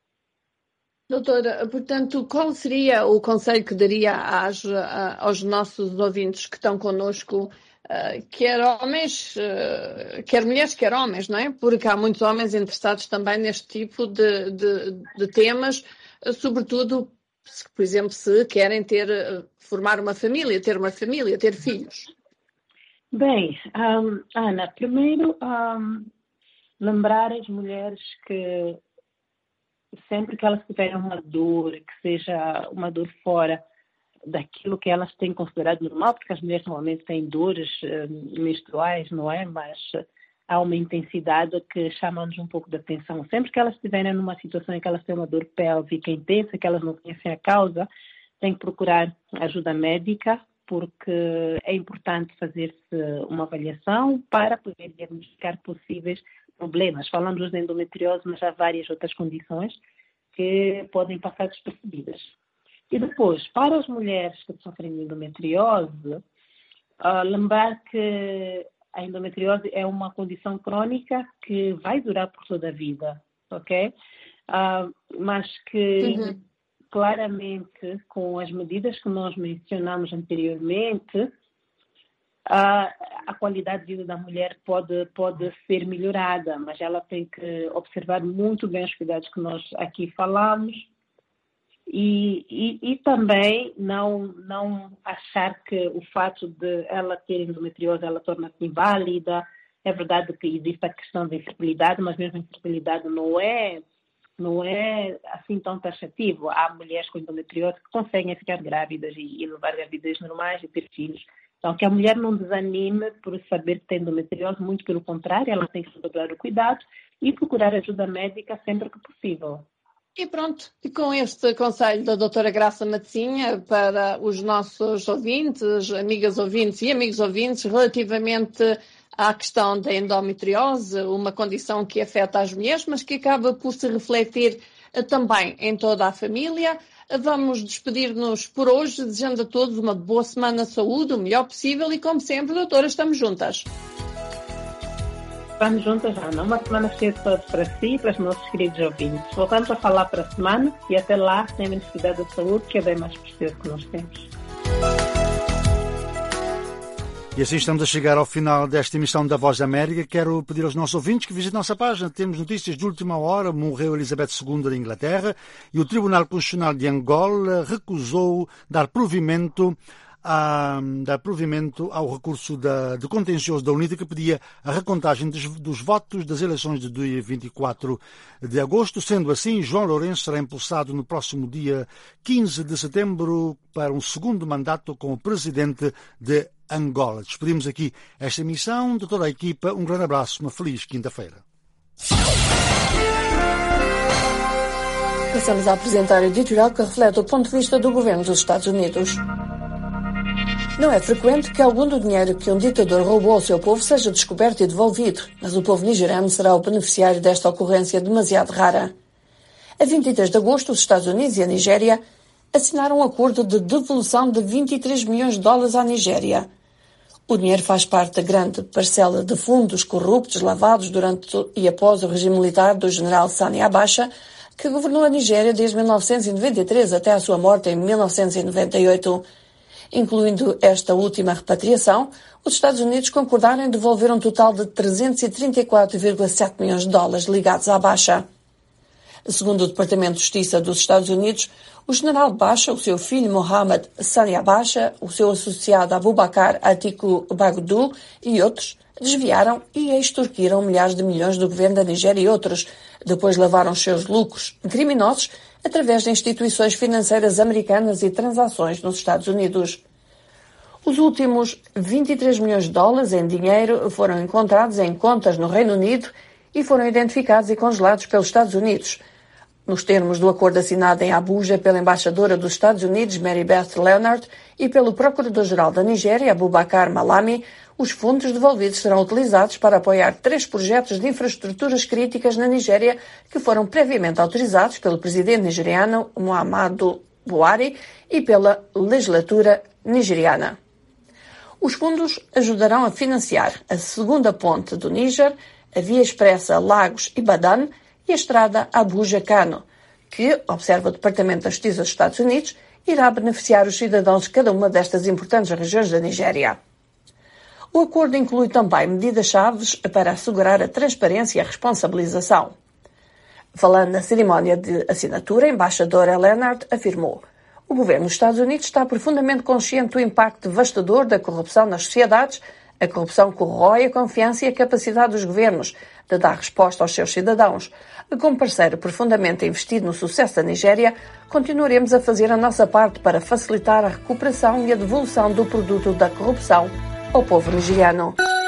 Speaker 8: Doutora, portanto, qual seria o conselho que daria às, aos nossos ouvintes que estão connosco, quer homens, quer mulheres, quer homens, não é? Porque há muitos homens interessados também neste tipo de, de, de temas, sobretudo, por exemplo, se querem ter, formar uma família, ter uma família, ter filhos.
Speaker 13: Bem, um, Ana, primeiro um, lembrar as mulheres que sempre que elas tiverem uma dor, que seja uma dor fora daquilo que elas têm considerado normal, porque as mulheres normalmente têm dores uh, menstruais, não é? Mas há uma intensidade que chama-nos um pouco de atenção. Sempre que elas estiverem numa situação em que elas têm uma dor pélvica intensa, que elas não conhecem a causa, têm que procurar ajuda médica, porque é importante fazer-se uma avaliação para poder diagnosticar possíveis problemas. Falamos de endometriose, mas há várias outras condições que podem passar despercebidas. E depois, para as mulheres que sofrem de endometriose, uh, lembrar que a endometriose é uma condição crônica que vai durar por toda a vida, ok? Uh, mas que, uhum. claramente, com as medidas que nós mencionamos anteriormente, A, a qualidade de vida da mulher pode, pode ser melhorada, mas ela tem que observar muito bem os cuidados que nós aqui falamos e, e, e também não, não achar que o fato de ela ter endometriose ela torna-se inválida. É verdade que existe a questão da infertilidade, mas mesmo a infertilidade não é, não é assim tão taxativo. Há mulheres com endometriose que conseguem ficar grávidas e, e levar gravidez normais e ter filhos. Então, que a mulher não desanime por saber que tem endometriose, muito pelo contrário, ela tem que redobrar o cuidado e procurar ajuda médica sempre que possível.
Speaker 8: E pronto, e com este conselho da doutora Graça Matezinha para os nossos ouvintes, amigas ouvintes e amigos ouvintes, relativamente à questão da endometriose, uma condição que afeta as mulheres, mas que acaba por se refletir também em toda a família. Vamos despedir-nos por hoje, desejando a todos uma boa semana de saúde, o melhor possível e, como sempre, doutora, estamos juntas.
Speaker 13: Estamos juntas, Ana. Uma semana cheia de saúde para si e para os nossos queridos ouvintes. Voltamos a falar para a semana e até lá, tenham cuidado da saúde, que é bem mais precioso que nós temos.
Speaker 1: E assim estamos a chegar ao final desta emissão da Voz da América. Quero pedir aos nossos ouvintes que visitem a nossa página. Temos notícias de última hora. Morreu Elizabeth segunda da Inglaterra e o Tribunal Constitucional de Angola recusou dar provimento, a, dar provimento ao recurso da, de contencioso da UNITA que pedia a recontagem dos, dos votos das eleições de dia vinte e quatro de agosto. Sendo assim, João Lourenço será impulsado no próximo dia quinze de setembro para um segundo mandato como presidente de Angola. Despedimos aqui esta emissão de toda a equipa. Um grande abraço, uma feliz quinta-feira.
Speaker 8: Passamos a apresentar o editorial que reflete o ponto de vista do governo dos Estados Unidos. Não é frequente que algum do dinheiro que um ditador roubou ao seu povo seja descoberto e devolvido, mas o povo nigeriano será o beneficiário desta ocorrência demasiado rara. A vinte e três de agosto, os Estados Unidos e a Nigéria assinaram um acordo de devolução de vinte e três milhões de dólares à Nigéria. O dinheiro faz parte da grande parcela de fundos corruptos lavados durante e após o regime militar do general Sani Abacha, que governou a Nigéria desde mil novecentos e noventa e três até a sua morte em mil novecentos e noventa e oito. Incluindo esta última repatriação, os Estados Unidos concordaram em devolver um total de trezentos e trinta e quatro vírgula sete milhões de dólares ligados à Abacha. Segundo o Departamento de Justiça dos Estados Unidos, o general Bacha, o seu filho Mohamed Sani Abacha, o seu associado Abubakar Atiku Bagdu e outros desviaram e extorquiram milhares de milhões do governo da Nigéria e outros, depois lavaram os seus lucros criminosos através de instituições financeiras americanas e transações nos Estados Unidos. Os últimos vinte e três milhões de dólares em dinheiro foram encontrados em contas no Reino Unido e foram identificados e congelados pelos Estados Unidos. Nos termos do acordo assinado em Abuja pela embaixadora dos Estados Unidos, Mary Beth Leonard, e pelo procurador-geral da Nigéria, Abubakar Malami, os fundos devolvidos serão utilizados para apoiar três projetos de infraestruturas críticas na Nigéria que foram previamente autorizados pelo presidente nigeriano Muhammadu Buhari e pela legislatura nigeriana. Os fundos ajudarão a financiar a segunda ponte do Níger, a via expressa Lagos-Ibadan e a estrada Abuja-Kano, que, observa o Departamento da Justiça dos Estados Unidos, irá beneficiar os cidadãos de cada uma destas importantes regiões da Nigéria. O acordo inclui também medidas-chave para assegurar a transparência e a responsabilização. Falando na cerimónia de assinatura, a embaixadora Leonard afirmou: o governo dos Estados Unidos está profundamente consciente do impacto devastador da corrupção nas sociedades. A corrupção corrói a confiança e a capacidade dos governos de dar resposta aos seus cidadãos. Como parceiro profundamente investido no sucesso da Nigéria, continuaremos a fazer a nossa parte para facilitar a recuperação e a devolução do produto da corrupção ao povo nigeriano.